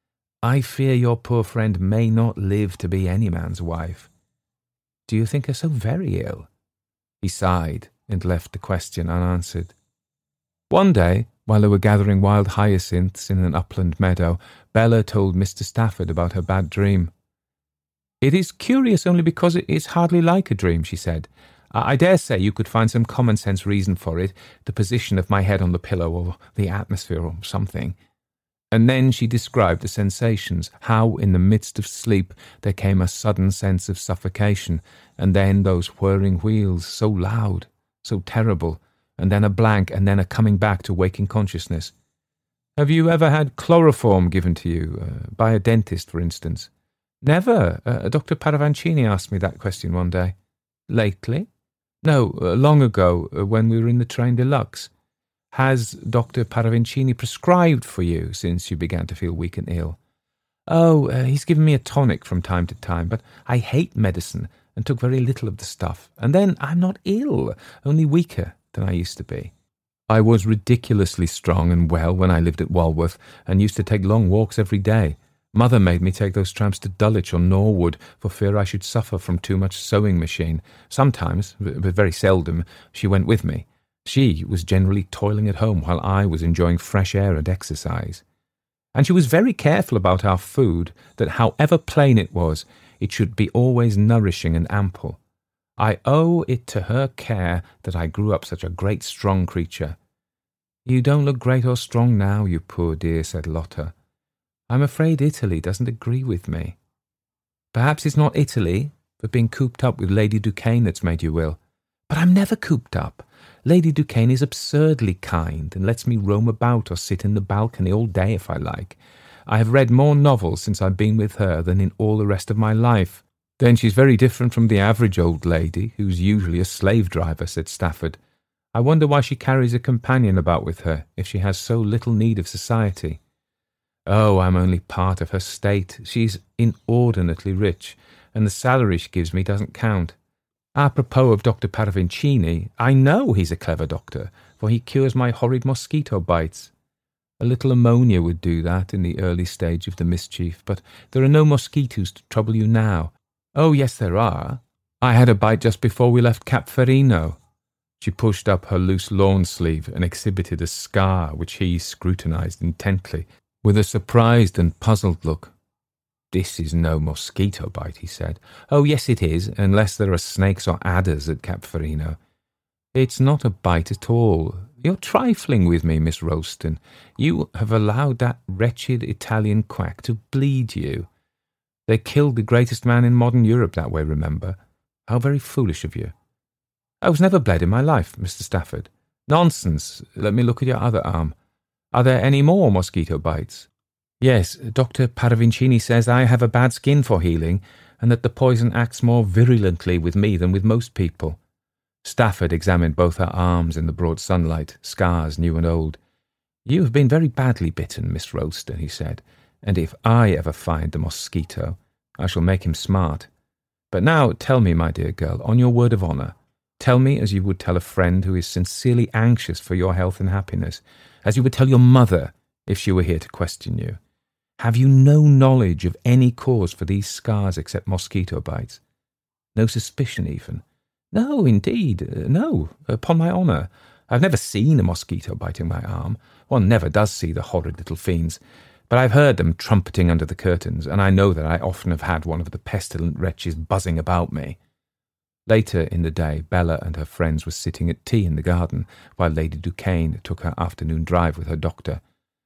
your poor friend may not live to be any man's wife." "Do you think her so very ill?" He sighed and left the question unanswered. One day, while they were gathering wild hyacinths in an upland meadow, Bella told Mr. Stafford about her bad dream. "It is curious only because it is hardly like a dream," she said. "I dare say you could find some common-sense reason for it, the position of my head on the pillow, or the atmosphere, or something." And then she described the sensations, how in the midst of sleep there came a sudden sense of suffocation, and then those whirring wheels, so loud, so terrible, and then a blank, and then a coming back to waking consciousness. "Have you ever had chloroform given to you, by a dentist, for instance?" "Never. Dr. Paravancini asked me that question one day." "Lately?" "No, long ago, when we were in the train de luxe." "Has Dr. Paravancini prescribed for you since you began to feel weak and ill?" "Oh, he's given me a tonic from time to time, but I hate medicine and took very little of the stuff. And then I'm not ill, only weaker than I used to be." "I was ridiculously strong and well when I lived at Walworth and used to take long walks every day. Mother made me take those tramps to Dulwich or Norwood for fear I should suffer from too much sewing machine. Sometimes, but very seldom, she went with me. She was generally toiling at home while I was enjoying fresh air and exercise. And she was very careful about our food, that however plain it was, it should be always nourishing and ample. I owe it to her care that I grew up such a great strong creature." "You don't look great or strong now, you poor dear," said Lotta. "I'm afraid Italy doesn't agree with me." "Perhaps it's not Italy, but being cooped up with Lady Duquesne that's made you ill." "But I'm never cooped up. Lady Duquesne is absurdly kind and lets me roam about or sit in the balcony all day if I like. I have read more novels since I've been with her than in all the rest of my life." "Then she's very different from the average old lady, who's usually a slave driver," said Stafford. "I wonder why she carries a companion about with her, if she has so little need of society." "Oh, I'm only part of her state. She's inordinately rich, and the salary she gives me doesn't count. Apropos of Dr. Paravancini, I know he's a clever doctor, for he cures my horrid mosquito bites. A little ammonia would do that in the early stage of the mischief, but there are no mosquitoes to trouble you now." "Oh, yes, there are. I had a bite just before we left Cap Ferino." She pushed up her loose lawn sleeve and exhibited a scar which he scrutinized intently, with a surprised and puzzled look. "This is no mosquito bite," he said. "Oh, yes, it is, unless there are snakes or adders at Cap Ferino." "It's not a bite at all. You're trifling with me, Miss Ralston. You have allowed that wretched Italian quack to bleed you. They killed the greatest man in modern Europe that way, remember. How very foolish of you." "I was never bled in my life, Mr. Stafford." "Nonsense. Let me look at your other arm. Are there any more mosquito bites?" "Yes, Dr. Paravancini says I have a bad skin for healing, and that the poison acts more virulently with me than with most people. Stafford examined both her arms in the broad sunlight, scars new and old. "You have been very badly bitten, Miss Ralston," he said, "and if I ever find the mosquito, I shall make him smart. But now tell me, my dear girl, on your word of honour, tell me as you would tell a friend who is sincerely anxious for your health and happiness, as you would tell your mother if she were here to question you. Have you no knowledge of any cause for these scars except mosquito bites? No suspicion even?" "No, indeed, no, upon my honour. I've never seen a mosquito biting my arm. One never does see the horrid little fiends. But I've heard them trumpeting under the curtains, and I know that I often have had one of the pestilent wretches buzzing about me." Later in the day, Bella and her friends were sitting at tea in the garden, while Lady Duquesne took her afternoon drive with her doctor.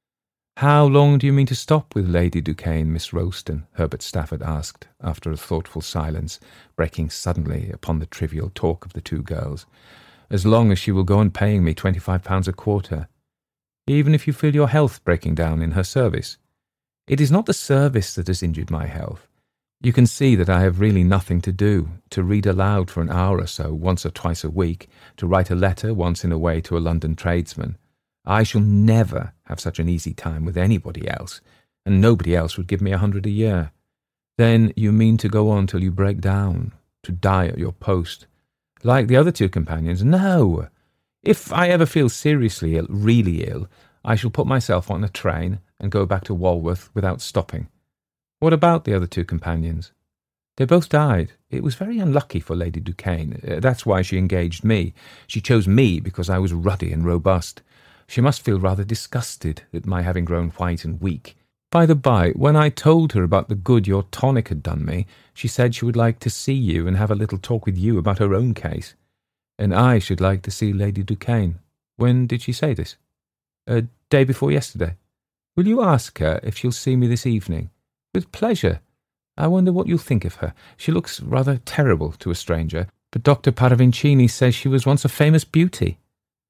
"How long do you mean to stop with Lady Duquesne, Miss Ralston?" Herbert Stafford asked, after a thoughtful silence, breaking suddenly upon the trivial talk of the two girls. "As long as she will go on paying me £25 a quarter." "Even if you feel your health breaking down in her service?" "It is not the service that has injured my health. You can see that I have really nothing to do, to read aloud for an hour or so, once or twice a week, to write a letter once in a way to a London tradesman. I shall never have such an easy time with anybody else, and nobody else would give me 100 a year." "Then you mean to go on till you break down, to die at your post, like the other two companions?" "No. If I ever feel seriously ill, really ill, I shall put myself on a train and go back to Walworth without stopping." "What about the other two companions?" "They both died. It was very unlucky for Lady Duquesne. That's why she engaged me. She chose me because I was ruddy and robust. She must feel rather disgusted at my having grown white and weak. By the by, when I told her about the good your tonic had done me, she said she would like to see you and have a little talk with you about her own case. And I should like to see Lady Duquesne." "When did she say this?" "Day before yesterday." "Will you ask her if she'll see me this evening?" "With pleasure. I wonder what you'll think of her. She looks rather terrible to a stranger, but Dr. Paravincini says she was once a famous beauty."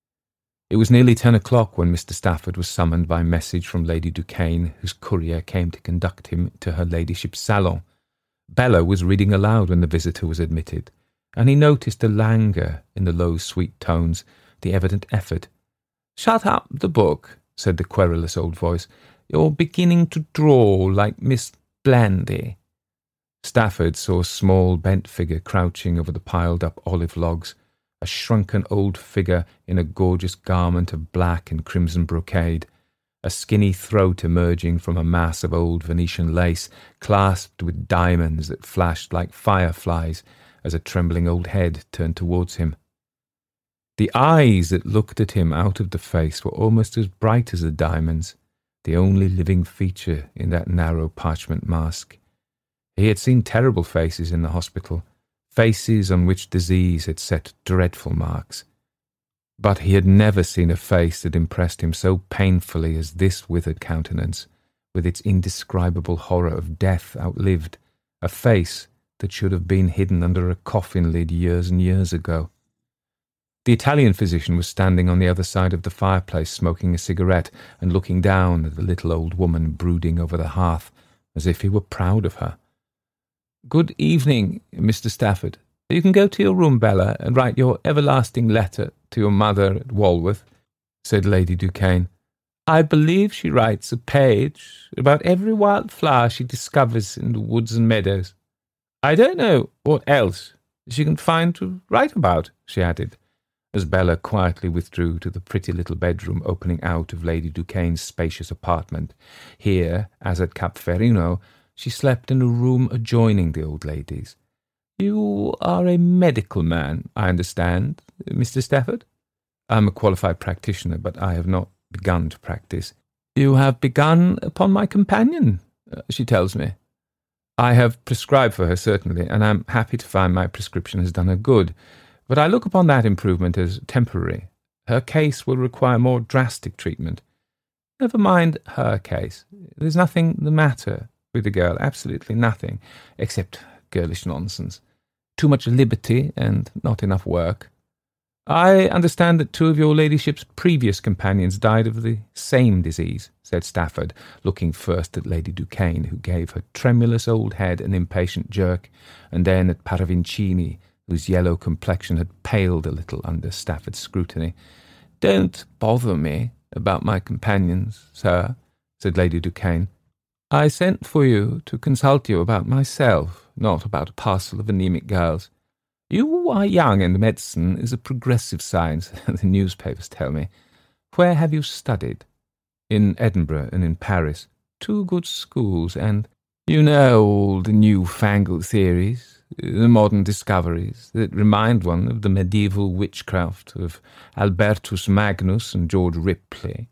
It was nearly 10 o'clock when Mr. Stafford was summoned by message from Lady Duquesne, whose courier came to conduct him to her ladyship's salon. Bella was reading aloud when the visitor was admitted, and he noticed the languor in the low, sweet tones, the evident effort. "Shut up the book," said the querulous old voice. "You're beginning to draw like Miss Blandy." Stafford saw a small, bent figure crouching over the piled-up olive logs, a shrunken old figure in a gorgeous garment of black and crimson brocade, a skinny throat emerging from a mass of old Venetian lace, clasped with diamonds that flashed like fireflies as a trembling old head turned towards him. The eyes that looked at him out of the face were almost as bright as the diamonds, the only living feature in that narrow parchment mask. He had seen terrible faces in the hospital, faces on which disease had set dreadful marks. But he had never seen a face that impressed him so painfully as this withered countenance, with its indescribable horror of death outlived, a face that should have been hidden under a coffin lid years and years ago. The Italian physician was standing on the other side of the fireplace smoking a cigarette and looking down at the little old woman brooding over the hearth, as if he were proud of her. "Good evening, Mr. Stafford. You can go to your room, Bella, and write your everlasting letter to your mother at Walworth," said Lady Duquesne. "I believe she writes a page about every wild flower she discovers in the woods and meadows. I don't know what else she can find to write about," she added, as Bella quietly withdrew to the pretty little bedroom opening out of Lady Duquesne's spacious apartment. Here, as at Cap Ferrino, she slept in a room adjoining the old lady's. "You are a medical man, I understand, Mr. Stafford?" "I am a qualified practitioner, but I have not begun to practice." "You have begun upon my companion, she tells me." "I have prescribed for her, certainly, and I am happy to find my prescription has done her good. But I look upon that improvement as temporary. Her case will require more drastic treatment." "Never mind her case. There's nothing the matter with the girl, absolutely nothing, except girlish nonsense. Too much liberty and not enough work." I understand that 2 of your ladyship's previous companions died of the same disease, said Stafford, looking first at Lady Duquesne, who gave her tremulous old head an impatient jerk, and then at Parvincini, whose yellow complexion had paled a little under Stafford's scrutiny. "Don't bother me about my companions, sir," said Lady Duquesne. "I sent for you to consult you about myself, not about a parcel of anemic girls. You are young, and medicine is a progressive science, the newspapers tell me. Where have you studied?" "In Edinburgh and in Paris." "2 good schools, and you know all the new-fangled theories, the modern discoveries that remind one of the medieval witchcraft of Albertus Magnus and George Ripley."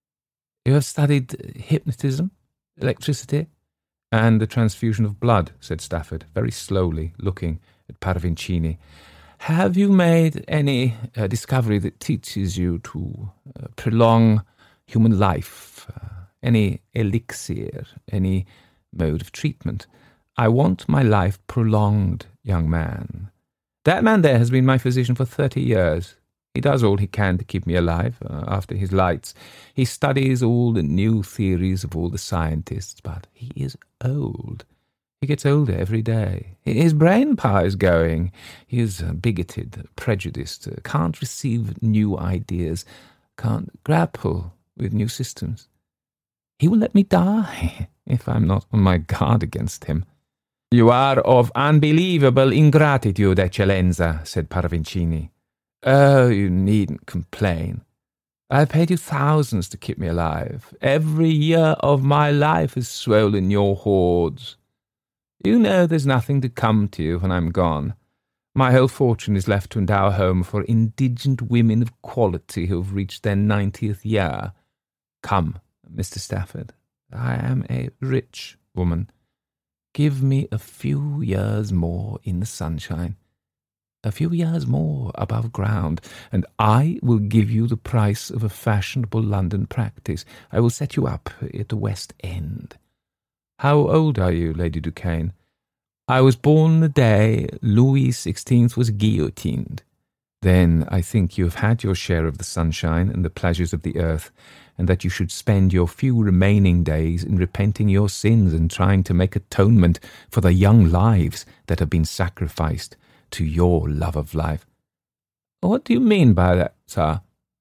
"You have studied hypnotism, electricity?" "And the transfusion of blood," said Stafford, very slowly, looking at Parvincini. "Have you made any discovery that teaches you to prolong human life? Any elixir, any mode of treatment?" "I want my life prolonged, young man. That man there has been my physician for 30 years. He does all he can to keep me alive after his lights. He studies all the new theories of all the scientists, but he is old. He gets older every day. His brain power is going. He is bigoted, prejudiced, can't receive new ideas, can't grapple with new systems. He will let me die if I'm not on my guard against him." "You are of unbelievable ingratitude, Eccellenza," said Parvincini. "Oh, you needn't complain. I've paid you thousands to keep me alive. Every year of my life has swollen your hoards. You know there's nothing to come to you when I'm gone. My whole fortune is left to endow a home for indigent women of quality who have reached their 90th year. Come, Mr. Stafford, I am a rich woman. Give me a few years more in the sunshine, a few years more above ground, and I will give you the price of a fashionable London practice. I will set you up at the West End. How old are you, Lady Duquesne?" "I was born the day Louis XVI was guillotined." "Then I think you have had your share of the sunshine and the pleasures of the earth, and that you should spend your few remaining days in repenting your sins and trying to make atonement for the young lives that have been sacrificed to your love of life." "What do you mean by that, sir?"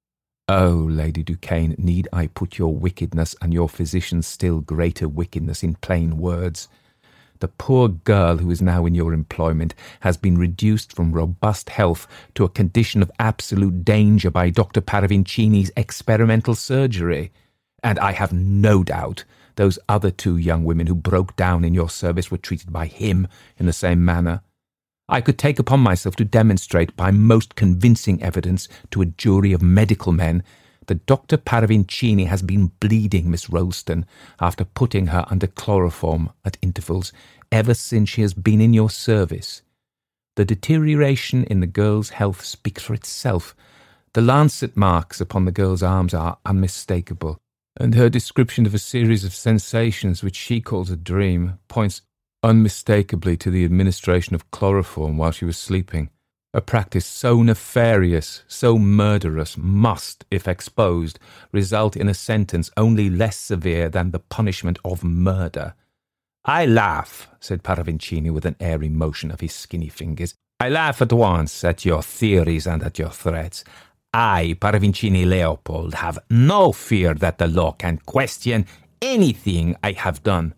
"Oh, Lady Duquesne, need I put your wickedness and your physician's still greater wickedness in plain words? The poor girl who is now in your employment has been reduced from robust health to a condition of absolute danger by Dr. Parvincini's experimental surgery, and I have no doubt those other 2 young women who broke down in your service were treated by him in the same manner. I could take upon myself to demonstrate by most convincing evidence to a jury of medical men that Dr. Parvincini has been bleeding Miss Ralston after putting her under chloroform at intervals ever since she has been in your service. The deterioration in the girl's health speaks for itself. The lancet marks upon the girl's arms are unmistakable, and her description of a series of sensations which she calls a dream points unmistakably to the administration of chloroform while she was sleeping. A practice so nefarious, so murderous, must, if exposed, result in a sentence only less severe than the punishment of murder." "I laugh," said Parvincini with an airy motion of his skinny fingers. "I laugh at once at your theories and at your threats. I, Parvincini Leopold, have no fear that the law can question anything I have done."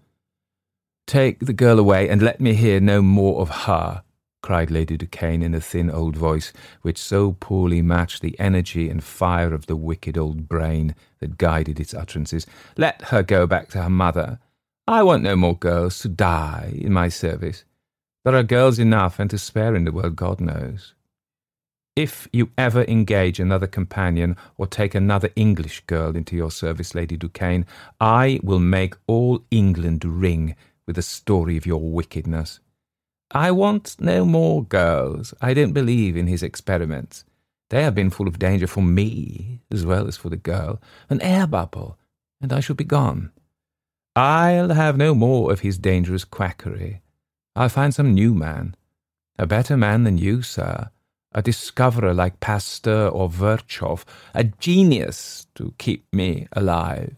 "Take the girl away and let me hear no more of her," cried Lady Duquesne in a thin old voice, which so poorly matched the energy and fire of the wicked old brain that guided its utterances. "Let her go back to her mother. I want no more girls to die in my service. There are girls enough and to spare in the world, God knows. If you ever engage another companion or take another English girl into your service, Lady Duquesne, I will make all England ring with the story of your wickedness. I want no more girls. I don't believe in his experiments. They have been full of danger for me as well as for the girl. An air bubble, and I shall be gone. I'll have no more of his dangerous quackery. I'll find some new man, a better man than you, sir, a discoverer like Pasteur or Virchow, a genius to keep me alive.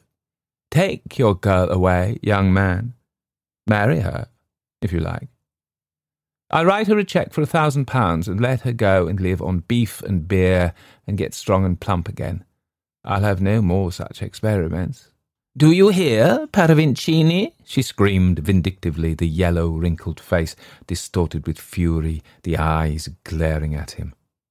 Take your girl away, young man. Marry her, if you like. I'll write her a cheque for £1,000 and let her go and live on beef and beer and get strong and plump again. I'll have no more such experiments. Do you hear, Parvincini? She screamed vindictively, the yellow, wrinkled face distorted with fury, the eyes glaring at him.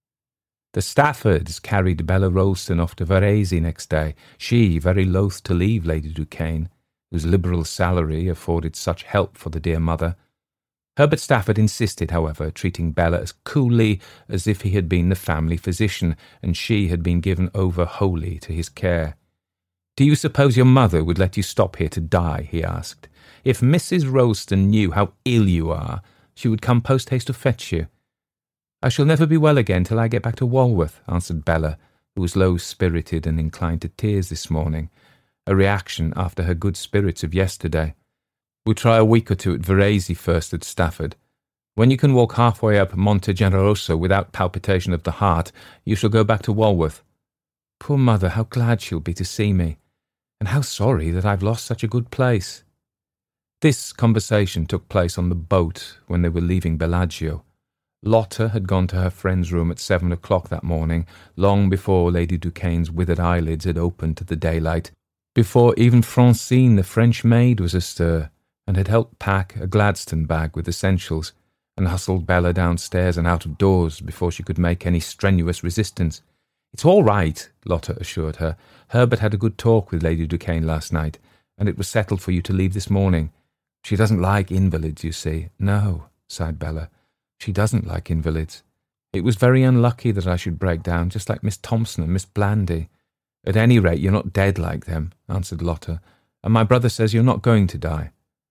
The Staffords carried Bella Ralston off to Varese next day, she very loath to leave Lady Duquesne, whose liberal salary afforded such help for the dear mother. Herbert Stafford insisted, however, treating Bella as coolly as if he had been the family physician, and she had been given over wholly to his care. "Do you suppose your mother would let you stop here to die?" he asked. "If Mrs. Ralston knew how ill you are, she would come post-haste to fetch you." "I shall never be well again till I get back to Walworth," answered Bella, who was low-spirited and inclined to tears this morning, a reaction after her good spirits of yesterday. "We'll try a week or two at Varese first," said Stafford. "When you can walk halfway up Monte Generoso without palpitation of the heart, you shall go back to Walworth. Poor mother, how glad she'll be to see me, and how sorry that I've lost such a good place." This conversation took place on the boat when they were leaving Bellagio. Lotta had gone to her friend's room at 7 o'clock that morning, long before Lady Duquesne's withered eyelids had opened to the daylight, before even Francine, the French maid, was astir, and had helped pack a Gladstone bag with essentials, and hustled Bella downstairs and out of doors before she could make any strenuous resistance. "It's all right," Lotta assured her. "Herbert had a good talk with Lady Duquesne last night, and it was settled for you to leave this morning. She doesn't like invalids, you see." "No," sighed Bella. "She doesn't like invalids. It was very unlucky that I should break down, just like Miss Thompson and Miss Blandy." "At any rate, you're not dead like them," answered Lotta, "and my brother says you're not going to die."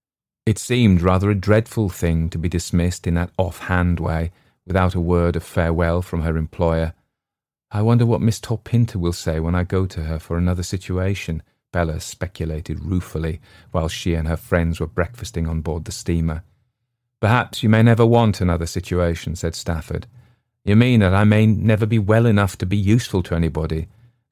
It seemed rather a dreadful thing to be dismissed in that off-hand way, without a word of farewell from her employer. "I wonder what Miss Torpinter will say when I go to her for another situation," Bella speculated ruefully, while she and her friends were breakfasting on board the steamer. "Perhaps you may never want another situation," said Stafford. "You mean that I may never be well enough to be useful to anybody?"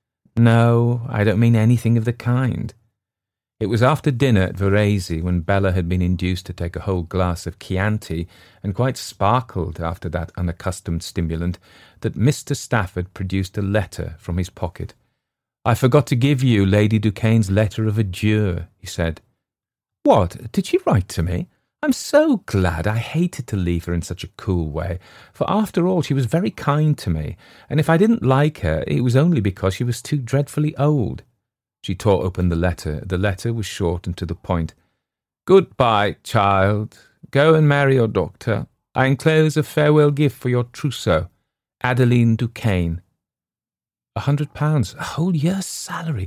"No, I don't mean anything of the kind." It was after dinner at Varese, when Bella had been induced to take a whole glass of Chianti, and quite sparkled after that unaccustomed stimulant, that Mr. Stafford produced a letter from his pocket. "I forgot to give you Lady Duquesne's letter of adieu," he said. "What, did she write to me? I'm so glad. I hated to leave her in such a cool way, for after all she was very kind to me, and if I didn't like her, it was only because she was too dreadfully old." She tore open the letter. The letter was short and to the point. "Goodbye, child. Go and marry your doctor. I enclose a farewell gift for your trousseau. Adeline Duquesne." £100, a whole year's salary?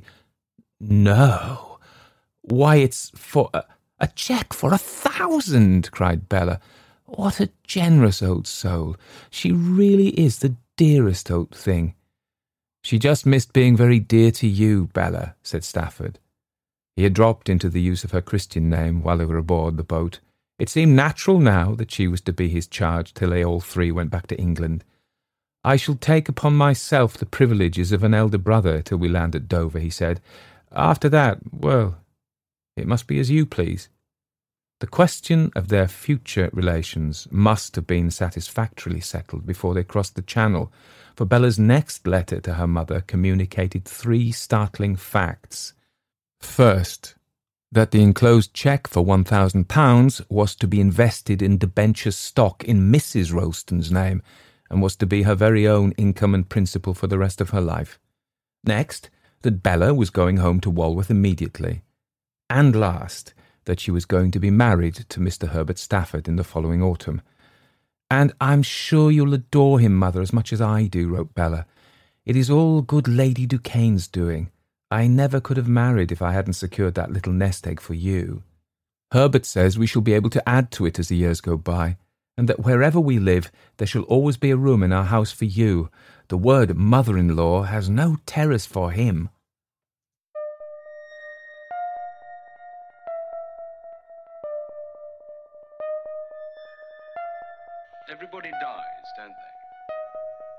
No. Why, it's for a cheque for 1,000, cried Bella. What a generous old soul. She really is the dearest old thing. "She just missed being very dear to you, Bella," said Stafford. He had dropped into the use of her Christian name while they were aboard the boat. It seemed natural now that she was to be his charge till they all three went back to England. "I shall take upon myself the privileges of an elder brother till we land at Dover," he said. "After that, well, it must be as you please." The question of their future relations must have been satisfactorily settled before they crossed the Channel, for Bella's next letter to her mother communicated 3 startling facts. First, that the enclosed cheque for £1,000 was to be invested in debenture stock in Mrs. Ralston's name, and was to be her very own income and principal for the rest of her life. Next, that Bella was going home to Walworth immediately. And last, that she was going to be married to Mr. Herbert Stafford in the following autumn. "And I'm sure you'll adore him, mother, as much as I do," wrote Bella. "It is all good Lady Duquesne's doing. I never could have married if I hadn't secured that little nest egg for you. Herbert says we shall be able to add to it as the years go by, and that wherever we live there shall always be a room in our house for you. The word mother-in-law has no terrors for him." Everybody dies, don't they?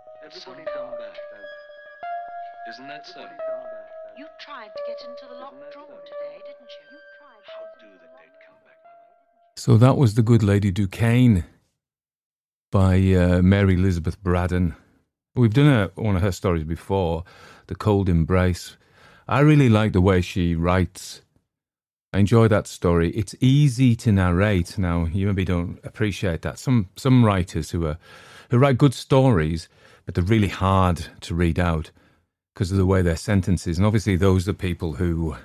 Isn't that so? You tried to get into the locked room today, didn't you? How do the dead come back, Mother? So that was The Good Lady Duquesne by Mary Elizabeth Braddon. We've done one of her stories before, The Cold Embrace. I really like the way she writes. I enjoy that story. It's easy to narrate. Now, you maybe don't appreciate that. Some writers who write good stories, but they're really hard to read out because of the way their sentences. And obviously those are people who,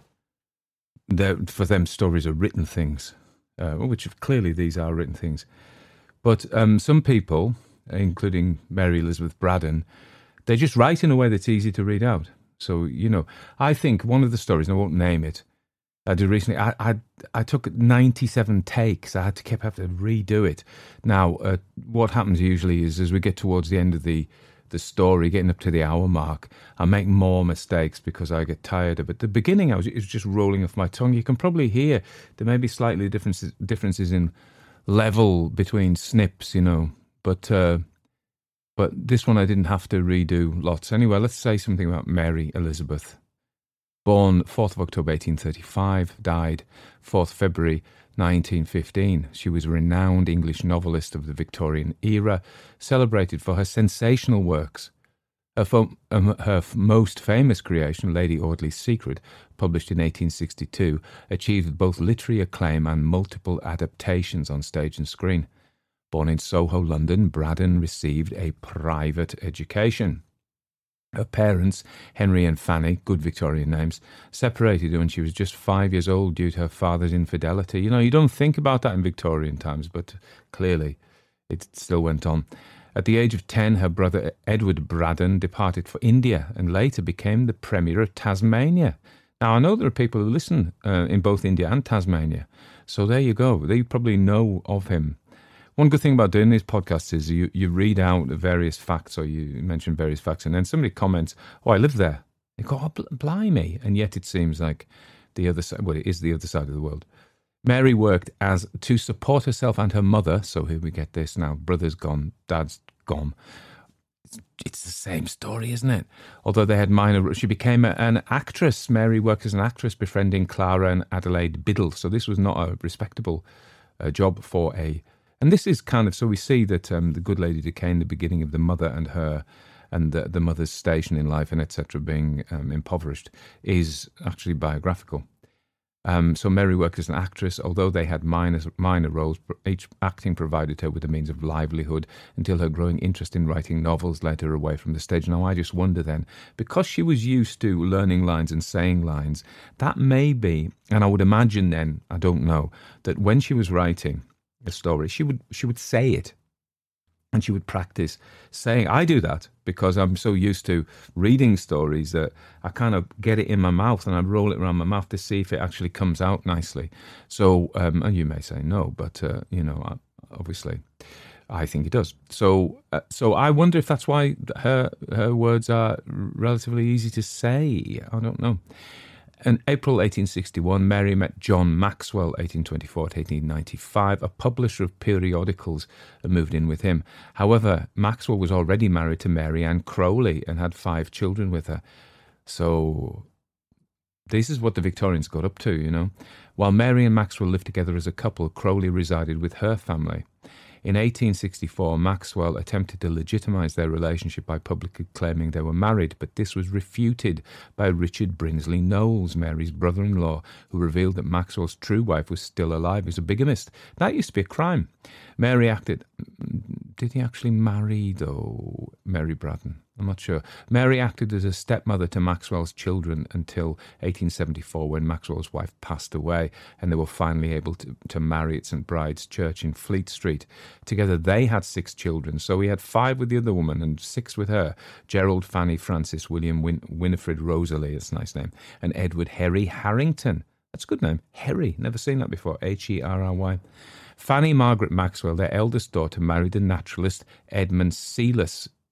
for them, stories are written things, which clearly these are written things. But some people, including Mary Elizabeth Braddon, they just write in a way that's easy to read out. So, I think one of the stories, and I won't name it, I did recently, I took 97 takes. I had to have to redo it. Now, what happens usually is as we get towards the end of the story, getting up to the hour mark, I make more mistakes because I get tired of it. At the beginning, it was just rolling off my tongue. You can probably hear there may be slightly differences in level between snips, but this one I didn't have to redo lots. Anyway, let's say something about Mary Elizabeth. Born 4th of October 1835, died 4th February 1915. She was a renowned English novelist of the Victorian era, celebrated for her sensational works. Her most famous creation, Lady Audley's Secret, published in 1862, achieved both literary acclaim and multiple adaptations on stage and screen. Born in Soho, London, Braddon received a private education. Her parents, Henry and Fanny, good Victorian names, separated when she was just 5 years old due to her father's infidelity. You don't think about that in Victorian times, but clearly it still went on. At the age of 10, her brother Edward Braddon departed for India and later became the Premier of Tasmania. Now, I know there are people who listen in both India and Tasmania, so there you go. They probably know of him. One good thing about doing these podcasts is you read out various facts, or you mention various facts, and then somebody comments, "Oh, I live there." You go, "Oh, blimey!" And yet it seems like the other side. Well, it is the other side of the world. Mary worked to support herself and her mother. So here we get this now: brother's gone, dad's gone. It's the same story, isn't it? Although they had she became an actress. Mary worked as an actress, befriending Clara and Adelaide Biddle. So this was not a respectable job for a. And this is kind of, so we see that The Good Lady Duquesne, the beginning of the mother and her, and the mother's station in life and etc. being impoverished, is actually biographical. So Mary worked as an actress, although they had minor roles. Each acting provided her with a means of livelihood until her growing interest in writing novels led her away from the stage. Now I just wonder then, because she was used to learning lines and saying lines, that may be, and I would imagine then, I don't know, that when she was writing a story, she would say it, and she would practice saying. I do that because I'm so used to reading stories that I kind of get it in my mouth and I roll it around my mouth to see if it actually comes out nicely. So, and you may say no, but obviously, I think it does. So I wonder if that's why her words are relatively easy to say. I don't know. In April 1861, Mary met John Maxwell, 1824 to 1895, a publisher of periodicals, and moved in with him. However, Maxwell was already married to Mary Ann Crowley and had 5 children with her. So this is what the Victorians got up to, While Mary and Maxwell lived together as a couple, Crowley resided with her family. In 1864, Maxwell attempted to legitimise their relationship by publicly claiming they were married, but this was refuted by Richard Brinsley Knowles, Mary's brother-in-law, who revealed that Maxwell's true wife was still alive as a bigamist. That used to be a crime. Mary acted... Did he actually marry, though, Mary Braddon? I'm not sure. Mary acted as a stepmother to Maxwell's children until 1874, when Maxwell's wife passed away, and they were finally able to marry at St. Bride's Church in Fleet Street. Together they had 6 children, so he had 5 with the other woman and 6 with her. Gerald, Fanny, Francis, William, Winifred, Rosalie, that's a nice name, and Edward Herry Harrington. That's a good name. Herry, never seen that before. Herry. Fanny Margaret Maxwell, their eldest daughter, married the naturalist Edmund Selous,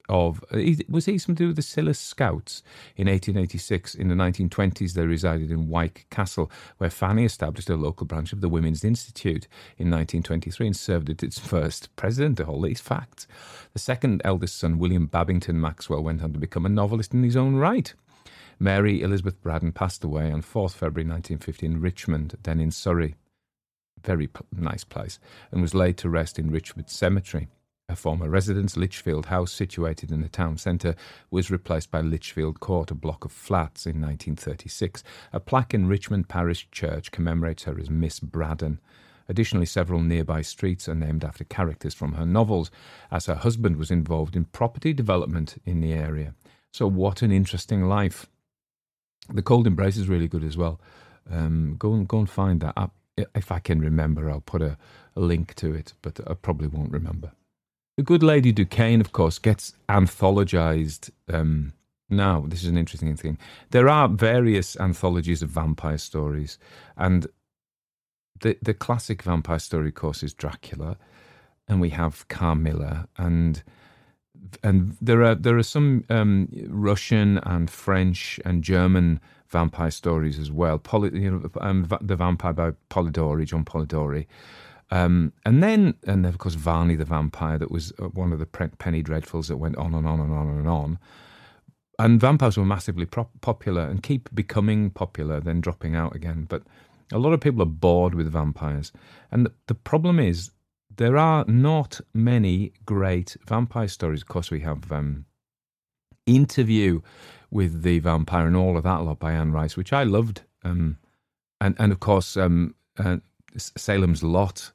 of... was he something to do with the Scilly Scouts in 1886? In the 1920s, they resided in Wyke Castle, where Fanny established a local branch of the Women's Institute in 1923 and served as its first president. All these facts. The second eldest son, William Babington Maxwell, went on to become a novelist in his own right. Mary Elizabeth Braddon passed away on 4th February 1950 in Richmond, then in Surrey. Very nice place, and was laid to rest in Richmond Cemetery. Her former residence, Lichfield House, situated in the town centre, was replaced by Lichfield Court, a block of flats, in 1936. A plaque in Richmond Parish Church commemorates her as Miss Braddon. Additionally, several nearby streets are named after characters from her novels, as her husband was involved in property development in the area. So what an interesting life. The Cold Embrace is really good as well. Go and find that. If I can remember, I'll put a link to it, but I probably won't remember. The Good Lady Duquesne, of course, gets anthologized now. This is an interesting thing. There are various anthologies of vampire stories, and the classic vampire story, of course, is Dracula, and we have Carmilla, and there are some Russian and French and German vampire stories as well. The Vampire by Polidori, John Polidori. And then, of course, Varney the Vampire, that was one of the penny dreadfuls that went on and on and on and on. And vampires were massively popular and keep becoming popular, then dropping out again. But a lot of people are bored with vampires. And the problem is, there are not many great vampire stories. Of course, we have Interview with the Vampire and all of that lot by Anne Rice, which I loved. And of course, Salem's Lot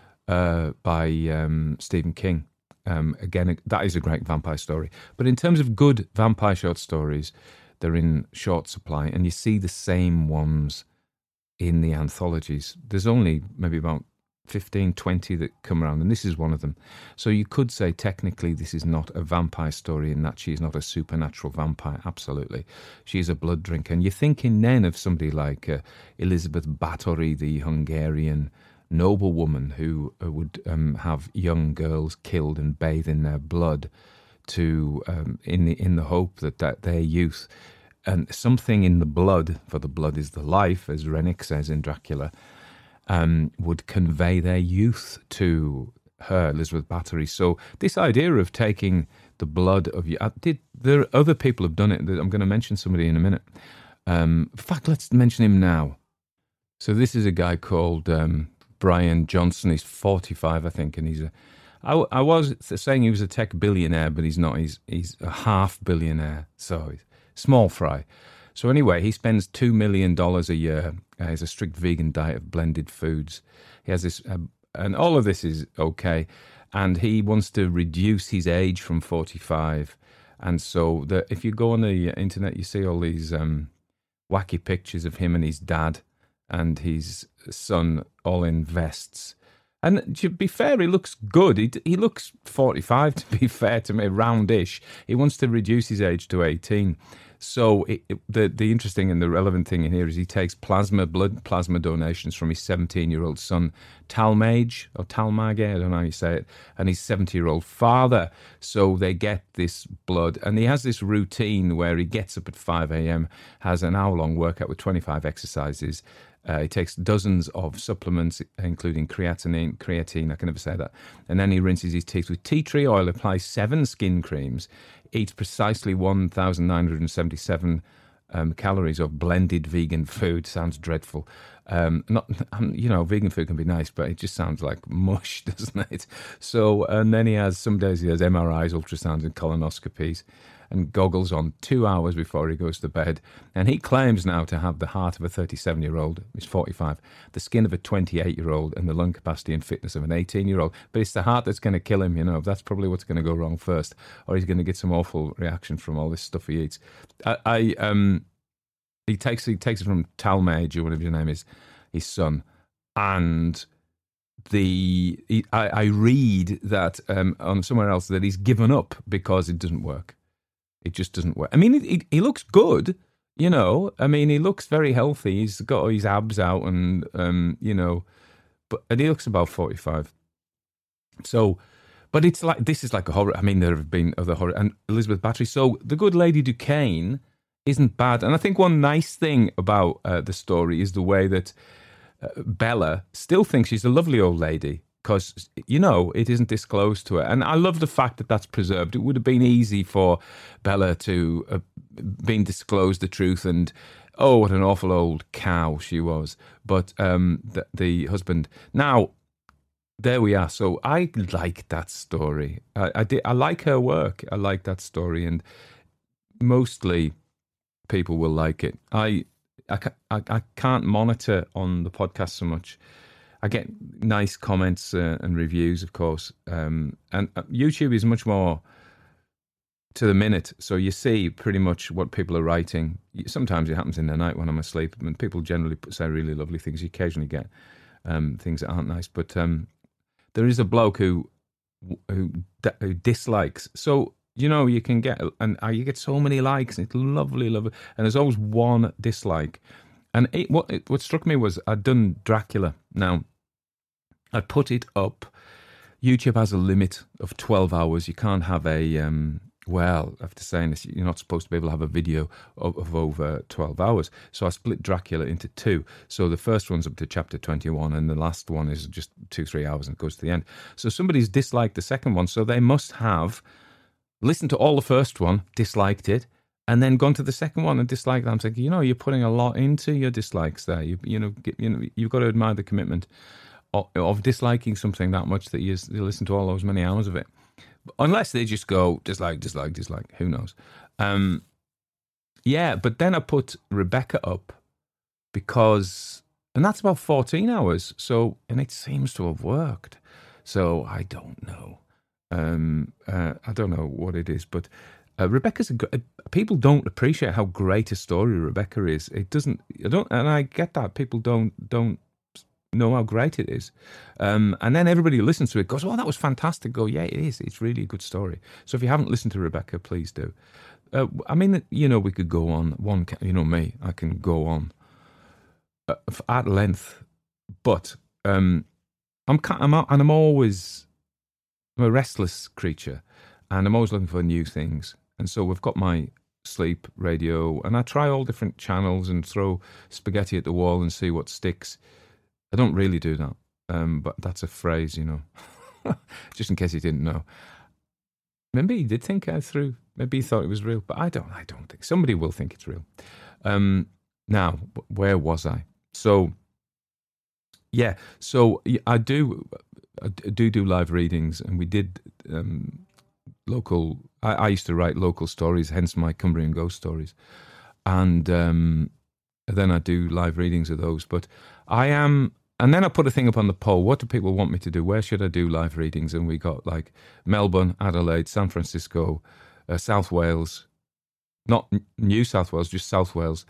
by Stephen King. Again, that is a great vampire story. But in terms of good vampire short stories, they're in short supply, and you see the same ones in the anthologies. There's only maybe about 15, 20 that come around, and this is one of them. So you could say technically this is not a vampire story in that she is not a supernatural vampire. Absolutely. She is a blood drinker. And you're thinking then of somebody like Elizabeth Bathory, the Hungarian noblewoman who would have young girls killed and bathe in their blood to in the hope that their youth, and something in the blood, for the blood is the life, as Rennick says in Dracula, would convey their youth to her, Elizabeth Bathory. So this idea of taking the blood of you, there are other people have done it. I'm going to mention somebody in a minute. In fact, let's mention him now. So this is a guy called Brian Johnson. He's 45, I think, and I was saying he was a tech billionaire, but he's not. He's a half billionaire, so he's small fry. So anyway, he spends $2 million a year. He has a strict vegan diet of blended foods. He has this, and all of this is okay. And he wants to reduce his age from 45. And so if you go on the internet, you see all these wacky pictures of him and his dad and his son all in vests. And to be fair, he looks good. He looks 45, to be fair to me, roundish. He wants to reduce his age to 18. So the interesting and the relevant thing in here is he takes blood plasma donations from his 17-year-old son, Talmage, or Talmage, I don't know how you say it, and his 70-year-old father. So they get this blood, and he has this routine where he gets up at 5 a.m., has an hour-long workout with 25 exercises. He takes dozens of supplements, including creatine, I can never say that. And then he rinses his teeth with tea tree oil, applies 7 skin creams, eats precisely 1,977 calories of blended vegan food. Sounds dreadful. Vegan food can be nice, but it just sounds like mush, doesn't it? So, and then some days he has MRIs, ultrasounds and colonoscopies, and goggles on 2 hours before he goes to bed. And he claims now to have the heart of a 37-year-old, he's 45, the skin of a 28-year-old, and the lung capacity and fitness of an 18-year-old. But it's the heart that's going to kill him, That's probably what's going to go wrong first, or he's going to get some awful reaction from all this stuff he eats. He takes it from Talmage, or whatever his name is, his son, and I read that on somewhere else that he's given up because it doesn't work. It just doesn't work. I mean, he looks good, he looks very healthy. He's got his abs out and, and he looks about 45. So, But it's like, this is like a horror. I mean, there have been other horror. And Elizabeth Battery. So The Good Lady Duquesne isn't bad. And I think one nice thing about the story is the way that Bella still thinks she's a lovely old lady because, you know, it isn't disclosed to her. And I love the fact that that's preserved. It would have been easy for Bella to been disclosed the truth and, oh, what an awful old cow she was. But the husband... Now, there we are. So I like that story. I like her work. I like that story. And mostly people will like it. I can't monitor on the podcast so much. I get nice comments and reviews, of course. And YouTube is much more to the minute. So you see pretty much what people are writing. Sometimes it happens in the night when I'm asleep. And people generally say really lovely things. You occasionally get things that aren't nice. But there is a bloke who dislikes. So, you know, you can get, and you get so many likes. It's lovely, lovely. And there's always one dislike. And what struck me was I'd done Dracula. Now, I put it up. YouTube has a limit of 12 hours. You can't have after saying this, you're not supposed to be able to have a video of over 12 hours. So I split Dracula into two. So the first one's up to chapter 21 and the last one is just 2-3 hours and it goes to the end. So somebody's disliked the second one. So they must have listened to all the first one, disliked it, and then gone to the second one and disliked that. I'm thinking, you know, you're putting a lot into your dislikes there. You've got to admire the commitment of disliking something that much that you listen to all those many hours of it. Unless they just go dislike, dislike, dislike. Who knows? But then I put Rebecca up because, and that's about 14 hours. So, and it seems to have worked. So I don't know. I don't know what it is, but Rebecca's people don't appreciate how great a story Rebecca is. And I get that people don't know how great it is. And then everybody who listens to it goes, oh, that was fantastic. Go, yeah, it is. It's really a good story. So if you haven't listened to Rebecca, please do. I mean, you know, we could go on me, I can go on at length, but I'm a restless creature and I'm always looking for new things. And so we've got my sleep radio and I try all different channels and throw spaghetti at the wall and see what sticks. I don't really do that, but that's a phrase, you know, just in case you didn't know. Maybe he did think I threw, maybe he thought it was real, but I don't think. Somebody will think it's real. Now, where was I? So, yeah, so I do live readings, and we did local, I used to write local stories, hence my Cumbrian ghost stories, and then I do live readings of those, but and then I put a thing up on the poll. What do people want me to do? Where should I do live readings? And we got like Melbourne, Adelaide, San Francisco, South Wales, not New South Wales, just South Wales,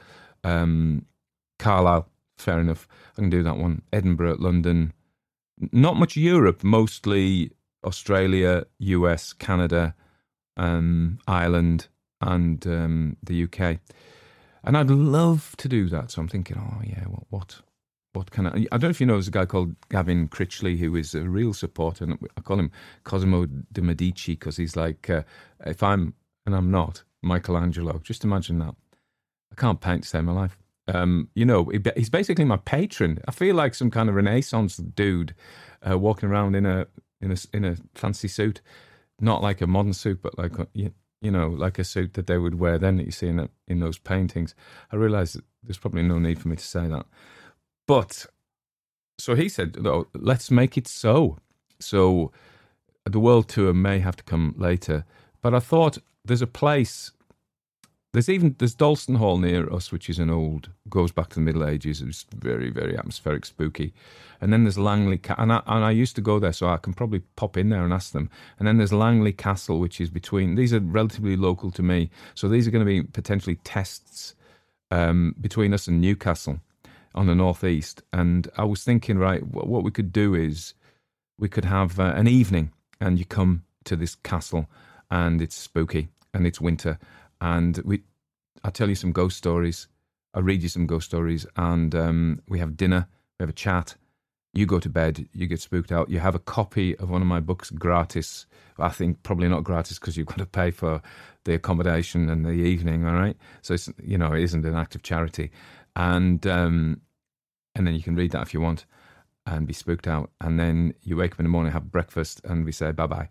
Carlisle, fair enough. I can do that one. Edinburgh, London, not much Europe, mostly Australia, US, Canada, Ireland, and the UK. And I'd love to do that. So I'm thinking, oh yeah, what kind of... I don't know if you know, there's a guy called Gavin Critchley who is a real supporter. And I call him Cosimo de Medici because he's like, if I'm, and I'm not, Michelangelo. Just imagine that. I can't paint to save my life. You know, he's basically my patron. I feel like some kind of Renaissance dude walking around in a fancy suit. Not like a modern suit, but like, you know, like a suit that they would wear then that you see in those paintings. I realise that there's probably no need for me to say that. But, so he said, oh, let's make it so. So the world tour may have to come later. But I thought there's a place, there's Dalston Hall near us, which is goes back to the Middle Ages. It's very, very atmospheric, spooky. And then there's Langley, and I used to go there, so I can probably pop in there and ask them. And then there's Langley Castle, which is these are relatively local to me. So these are going to be potentially tests between us and Newcastle on the northeast. And I was thinking, right, what we could do is we could have an evening and you come to this castle and it's spooky and it's winter and I tell you some ghost stories, I read you some ghost stories, and we have dinner, we have a chat, You go to bed, you get spooked out. You have a copy of one of my books gratis. I think probably not gratis because you've got to pay for the accommodation and the evening, all right? So, it's, you know, it isn't an act of charity. And then you can read that if you want and be spooked out. And then you wake up in the morning, have breakfast, and we say bye-bye.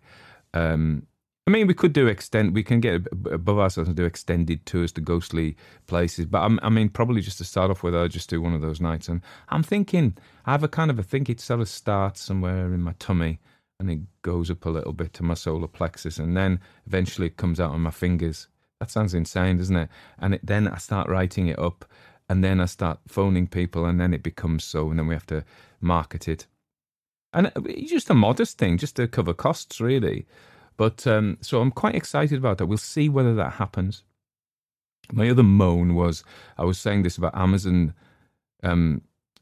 I mean, we could we can get above ourselves and do extended tours to ghostly places. But I mean, probably just to start off with, I'll just do one of those nights. And I'm thinking, I have a kind of a think it sort of starts somewhere in my tummy and it goes up a little bit to my solar plexus and then eventually it comes out on my fingers. That sounds insane, doesn't it? And then I start writing it up and then I start phoning people and then it becomes so and then we have to market it. And it's just a modest thing, just to cover costs, really. But so I'm quite excited about that. We'll see whether that happens. My other moan was, I was saying this about Amazon. I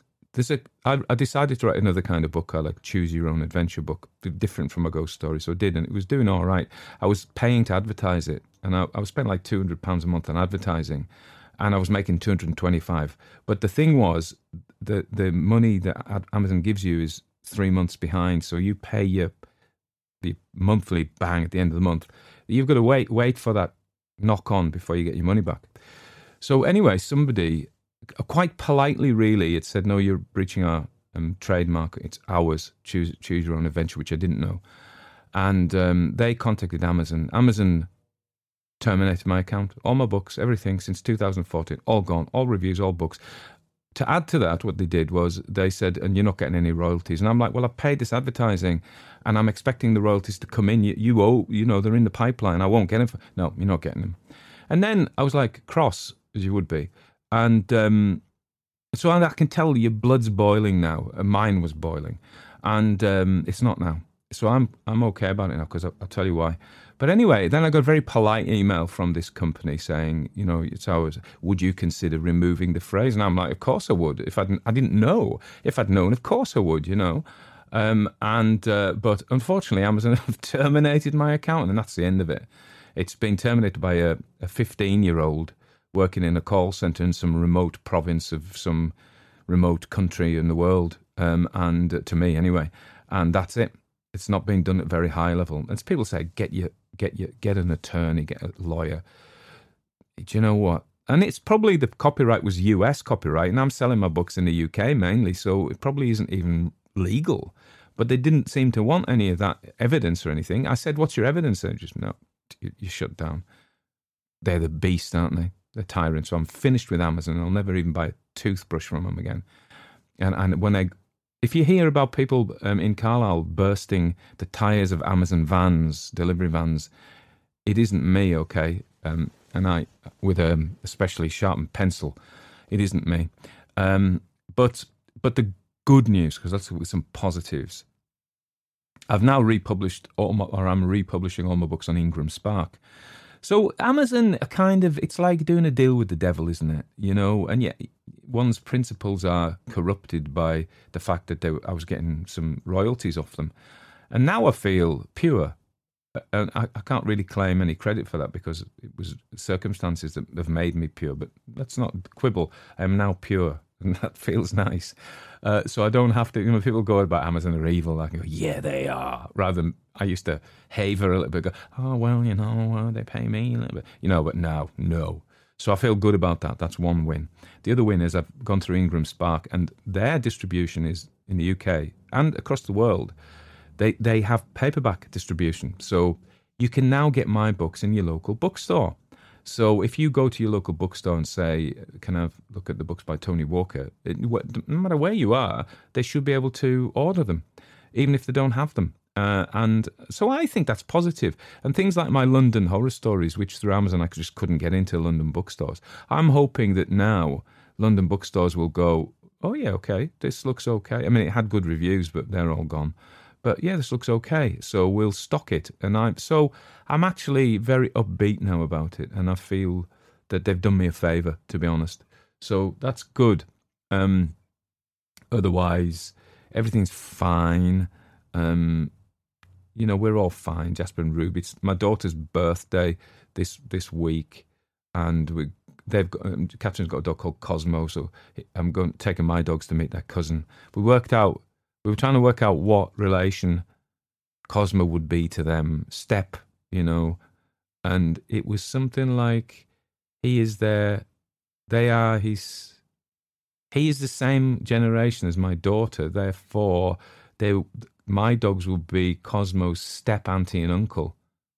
decided to write another kind of book, like choose your own adventure book, different from a ghost story. So I did, and it was doing all right. I was paying to advertise it, and I was spending like £200 a month on advertising, and I was making $225. But the thing was, the money that Amazon gives you is 3 months behind. So you pay the monthly bang at the end of the month. You've got to wait for that knock on before you get your money back. So anyway, somebody quite politely, really, it said, no, you're breaching our trademark. It's ours. Choose your own adventure, which I didn't know. And they contacted Amazon. Amazon terminated my account, all my books, everything since 2014, all gone, all reviews, all books. To add to that, what they did was they said, and you're not getting any royalties. And I'm like, well, I paid this advertising and I'm expecting the royalties to come in. You owe, they're in the pipeline. I won't get them. No, you're not getting them. And then I was like, cross, as you would be. And so I can tell your blood's boiling now. Mine was boiling. And it's not now. So I'm okay about it now because I'll tell you why. But anyway, then I got a very polite email from this company saying, it's ours. Would you consider removing the phrase? And I'm like, of course I would. If I didn't know. If I'd known, of course I would, But unfortunately, Amazon have terminated my account, and that's the end of it. It's been terminated by a 15-year-old working in a call center in some remote province of some remote country in the world, and to me anyway. And that's it. It's not being done at very high level. As people say, get an attorney, get a lawyer. Do you know what? And it's probably the copyright was US copyright, and I'm selling my books in the UK mainly, so it probably isn't even legal. But they didn't seem to want any of that evidence or anything. I said, what's your evidence? They just, no, you shut down. They're the beast, aren't they? They're tyrants. So I'm finished with Amazon. I'll never even buy a toothbrush from them again. And if you hear about people in Carlisle bursting the tyres of Amazon vans, delivery vans, it isn't me, okay? And I, with a especially sharpened pencil, it isn't me. But the good news, because that's with some positives, I've now I'm republishing all my books on Ingram Spark. So Amazon it's like doing a deal with the devil, isn't it? And yet one's principles are corrupted by the fact that I was getting some royalties off them. And now I feel pure. And I can't really claim any credit for that because it was circumstances that have made me pure. But let's not quibble. I am now pure, and that feels nice. So I don't have to, people go about Amazon are evil. I can go, yeah, they are. Rather than I used to haver a little bit, go, oh, well, they pay me a little bit. But now, no. So I feel good about that. That's one win. The other win is I've gone through Ingram Spark, and their distribution is in the UK and across the world. They have paperback distribution. So you can now get my books in your local bookstore. So if you go to your local bookstore and say, can I look at the books by Tony Walker, no matter where you are, they should be able to order them, even if they don't have them. And so I think that's positive. And things like my London horror stories, which through Amazon I just couldn't get into London bookstores. I'm hoping that now London bookstores will go, oh yeah, okay, this looks okay. I mean, it had good reviews, but they're all gone. But yeah, this looks okay, so we'll stock it. And I'm actually very upbeat now about it, and I feel that they've done me a favour, to be honest. So that's good. Otherwise, everything's fine. We're all fine, Jasper and Ruby. It's my daughter's birthday this week, and Catherine's got a dog called Cosmo, so I'm taking my dogs to meet their cousin. We worked out We were trying to work out what relation Cosmo would be to them, Step, and it was something like he is their, he is the same generation as my daughter. Therefore, my dogs will be Cosmo's step auntie and uncle.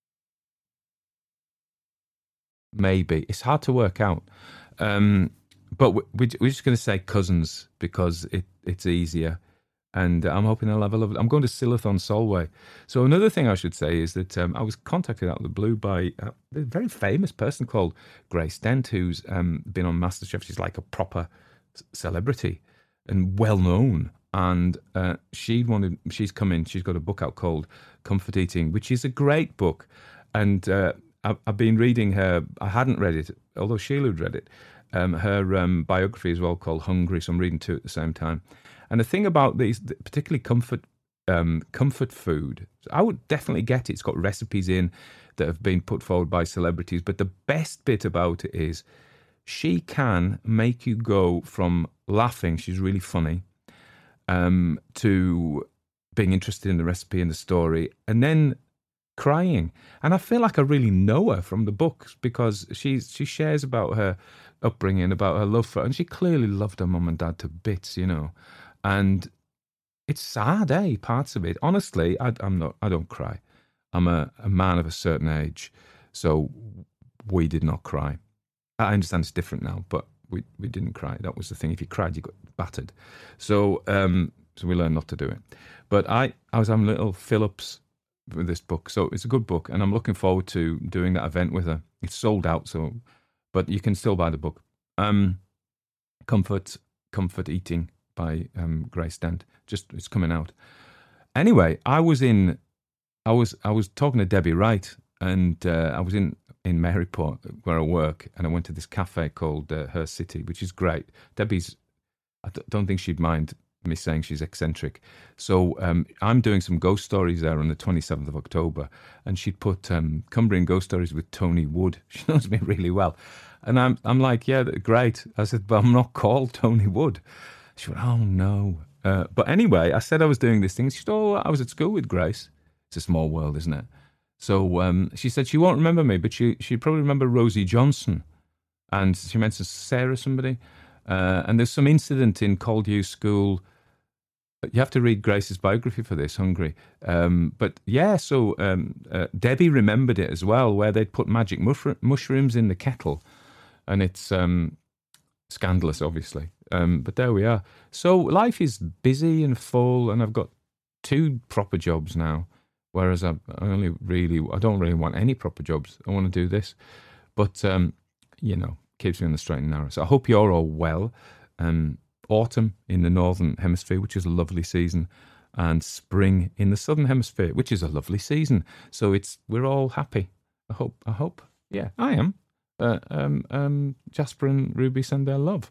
Maybe. It's hard to work out. But we're just going to say cousins because it's easier. And I'm hoping they'll have a lovely... I'm going to Sillathon Solway. So another thing I should say is that I was contacted out of the blue by a very famous person called Grace Dent, who's been on MasterChef. She's like a proper celebrity and well-known. And she's come in. She's got a book out called Comfort Eating, which is a great book. And I've been reading her... I hadn't read it, although Sheila had read it. Her biography as well called Hungry, so I'm reading two at the same time. And the thing about these, particularly comfort food, I would definitely get it. It's got recipes in that have been put forward by celebrities. But the best bit about it is she can make you go from laughing, she's really funny, to being interested in the recipe and the story, and then crying. And I feel like I really know her from the books because she shares about her upbringing, about her love for, and she clearly loved her mum and dad to bits, And it's sad, parts of it. Honestly, I don't cry. I'm a man of a certain age, so we did not cry. I understand it's different now, but we didn't cry. That was the thing. If you cried, you got battered. So we learned not to do it. But I was having little fill-ups with this book, so it's a good book, and I'm looking forward to doing that event with her. It's sold out, but you can still buy the book. Comfort Eating by Grace Dent. It's coming out. Anyway, I was talking to Debbie Wright, and I was in Maryport where I work, and I went to this cafe called Her City, which is great. Debbie's, I don't think she'd mind me saying she's eccentric. So I'm doing some ghost stories there on the 27th of October, and she'd put Cumbrian Ghost Stories with Tony Wood. She knows me really well. And I'm like, yeah, great. I said, but I'm not called Tony Wood. She went, oh, no. But anyway, I said I was doing this thing. She said, oh, I was at school with Grace. It's a small world, isn't it? So she said she won't remember me, but she'd probably remember Rosie Johnson. And she mentioned Sarah somebody. And there's some incident in Coldew School. You have to read Grace's biography for this, Hungry. But yeah, so Debbie remembered it as well, where they'd put magic mushrooms in the kettle. And it's scandalous, obviously. But there we are. So life is busy and full, and I've got 2 proper jobs now, whereas I don't really want any proper jobs. I want to do this. But, keeps me on the straight and narrow. So I hope you're all well. Autumn in the Northern Hemisphere, which is a lovely season, and spring in the Southern Hemisphere, which is a lovely season. So we're all happy. I hope. Yeah, I am. Jasper and Ruby send their love.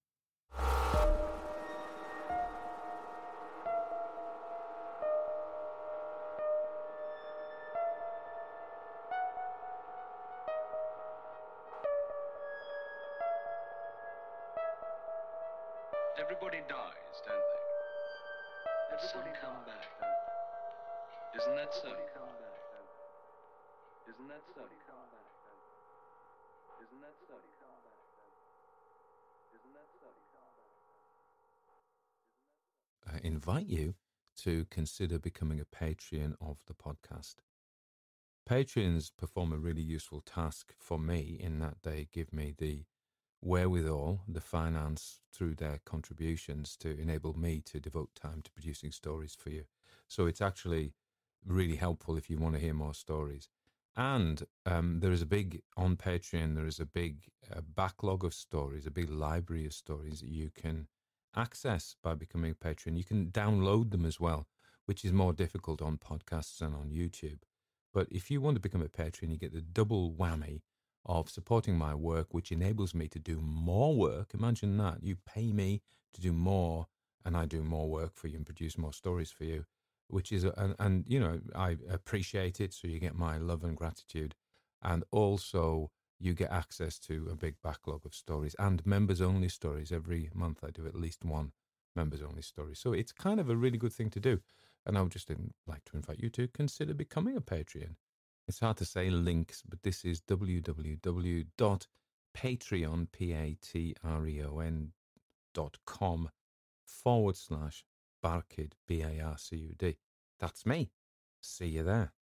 Everybody dies, don't they? Some come back. Isn't that so? Isn't that so? Isn't that so? Isn't that so? I invite you to consider becoming a Patreon of the podcast. Patreons perform a really useful task for me in that they give me the wherewithal, the finance through their contributions to enable me to devote time to producing stories for you. So it's actually really helpful if you want to hear more stories. And there is a big, on Patreon, there is a big backlog of stories, a big library of stories that you can access by becoming a patron. You can download them as well, which is more difficult on podcasts and on YouTube. But if you want to become a patron, you get the double whammy of supporting my work, which enables me to do more work. Imagine that. You pay me to do more, and I do more work for you and produce more stories for you, which is, and I appreciate it. So you get my love and gratitude. And also you get access to a big backlog of stories and members only stories. Every month I do at least one members-only stories. So it's kind of a really good thing to do. And I would just like to invite you to consider becoming a Patreon. It's hard to say links, but this is www.patreon.com/Barcud, Barcud. That's me. See you there.